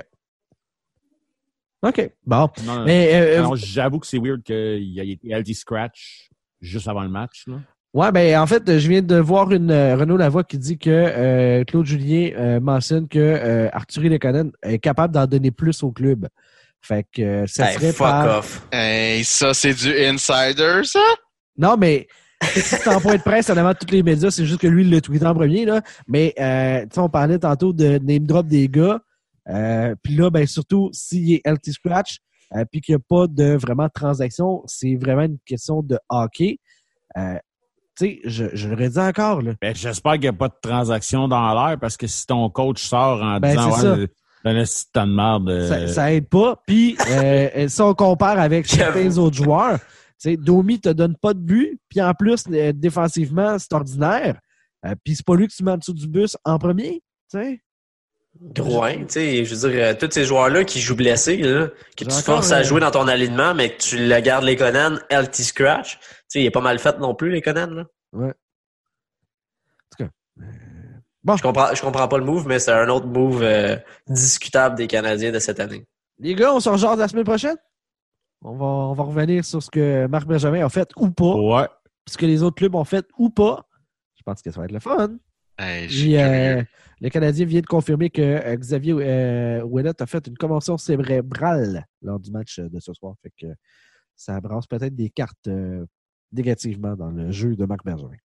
OK. Bon. Non, non. Mais... euh, Alors, j'avoue que c'est weird qu'il ait été L D scratch juste avant le match. Là. Ouais, ben en fait, je viens de voir une euh, Renaud Lavoie qui dit que euh, Claude Julien euh, mentionne que euh, Arthurie Lekonen est capable d'en donner plus au club. Fait que euh, ça Hey, serait fuck par... off. Hey, ça, c'est du insider, ça? Non, mais c'est en point de presse en avant de tous les médias, c'est juste que lui, il l'a tweeté en premier, là. Mais euh, tu sais, on parlait tantôt de name drop des gars. Euh, puis là, ben surtout, s'il est L T Scratch, euh, puis qu'il n'y a pas de vraiment de transaction, c'est vraiment une question de hockey. Euh, tu sais, je, je l'aurais dit encore, là. Ben, j'espère qu'il n'y a pas de transaction dans l'air parce que si ton coach sort en Ben, disant c'est ça. ouais, c'est un esti de tas de merde. euh, Ça, ça aide pas. Puis, euh, si on compare avec certains autres joueurs, tu sais, Domi te donne pas de but, puis en plus, euh, défensivement, c'est ordinaire. Euh, puis c'est pas lui que tu mets en dessous du bus en premier, tu sais. Drouin, tu sais, je veux dire, euh, tous ces joueurs-là qui jouent blessés, là, que tu J'ai forces encore, à euh, jouer dans ton alignement, mais que tu le gardes les Conan, L T Scratch, tu sais, il est pas mal fait non plus, les Conan, là. Ouais. En tout cas. euh, Bon, Je comprends, je comprends pas le move, mais c'est un autre move euh, discutable des Canadiens de cette année. les gars, on se rejoint la semaine prochaine. On va, on va revenir sur ce que Marc Benjamin a fait ou pas, Ouais. ce que les autres clubs ont fait ou pas. Je pense que ça va être le fun. Hey, je suis Puis, euh, curieux. le Canadien vient de confirmer que euh, Xavier euh, Ouellet a fait une commotion cérébrale lors du match de ce soir. Fait que ça brasse peut-être des cartes euh, négativement dans le jeu de Marc Bergevin.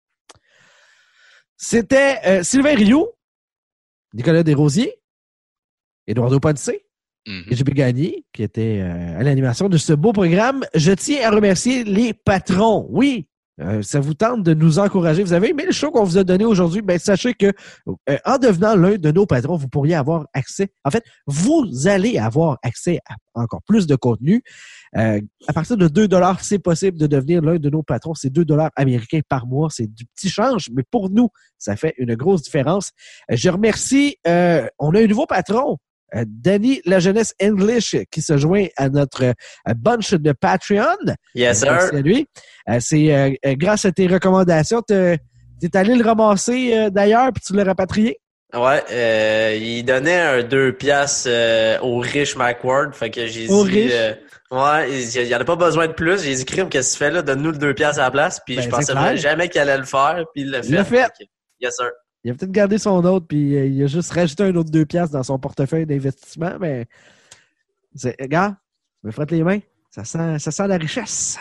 C'était euh, Sylvain Rioux, Nicolas Desrosiers, Eduardo Ponce, Mhm. J B Gagné, qui était euh, à l'animation de ce beau programme. Je tiens à remercier les patrons. Oui, euh, ça vous tente de nous encourager. Vous avez aimé le show qu'on vous a donné aujourd'hui? Ben, sachez que euh, en devenant l'un de nos patrons, vous pourriez avoir accès. En fait, vous allez avoir accès à encore plus de contenu. Euh, à partir de deux dollars, c'est possible de devenir l'un de nos patrons. C'est deux dollars américains par mois. C'est du petit change, mais pour nous, ça fait une grosse différence. Euh, je remercie, euh, on a un nouveau patron. Euh, Danny La Jeunesse English qui se joint à notre euh, bunch de Patreon. Yes, Euh, merci sir. à lui. Euh, c'est euh, euh, grâce à tes recommandations. T'es t'es allé le ramasser euh, d'ailleurs puis tu l'as rapatrié. Ouais, euh, il donnait un deux piastres euh, au riche McWard. Fait que j'ai Au dit... riche? euh, ouais, il y en a pas besoin de plus. J'ai dit, crime, qu'est-ce que tu fais là? Donne-nous le deux piastres à la place. Puis Ben, je c'est pensais clair. jamais qu'il allait le faire. Puis il l'a fait. Il l'a fait. que, yes, sir. Il a peut-être gardé son autre puis euh, il a juste rajouté un autre deux piastres dans son portefeuille d'investissement. Mais c'est, regarde, je me frotte les mains. Ça sent, ça sent la richesse.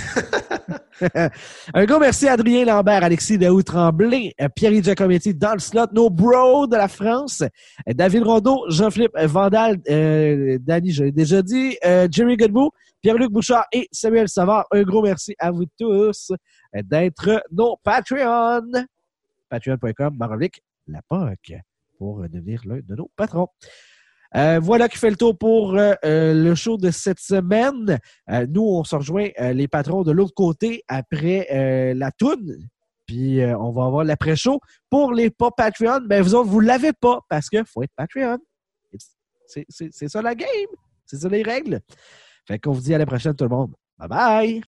Un gros merci à Adrien Lambert, Alexis Daou-Tremblay, Pierre Giacometti dans le slot, nos bros de la France, David Rondeau, Jean-Philippe Vandal, euh, Danny, je l'ai déjà dit, euh, Jerry Godbout, Pierre-Luc Bouchard et Samuel Savard. Un gros merci à vous tous d'être nos Patreons. Patreon.com, baroblique, la P O C, pour devenir l'un de nos patrons. Euh, voilà qui fait le tour pour euh, euh, le show de cette semaine. Euh, nous, on se rejoint euh, les patrons de l'autre côté après euh, la toune. Puis euh, on va avoir l'après-show. Pour les pas Patreon, ben vous autres, vous l'avez pas parce que faut être Patreon. C'est, c'est, c'est ça la game. C'est ça les règles. Fait qu'on vous dit à la prochaine tout le monde. Bye bye!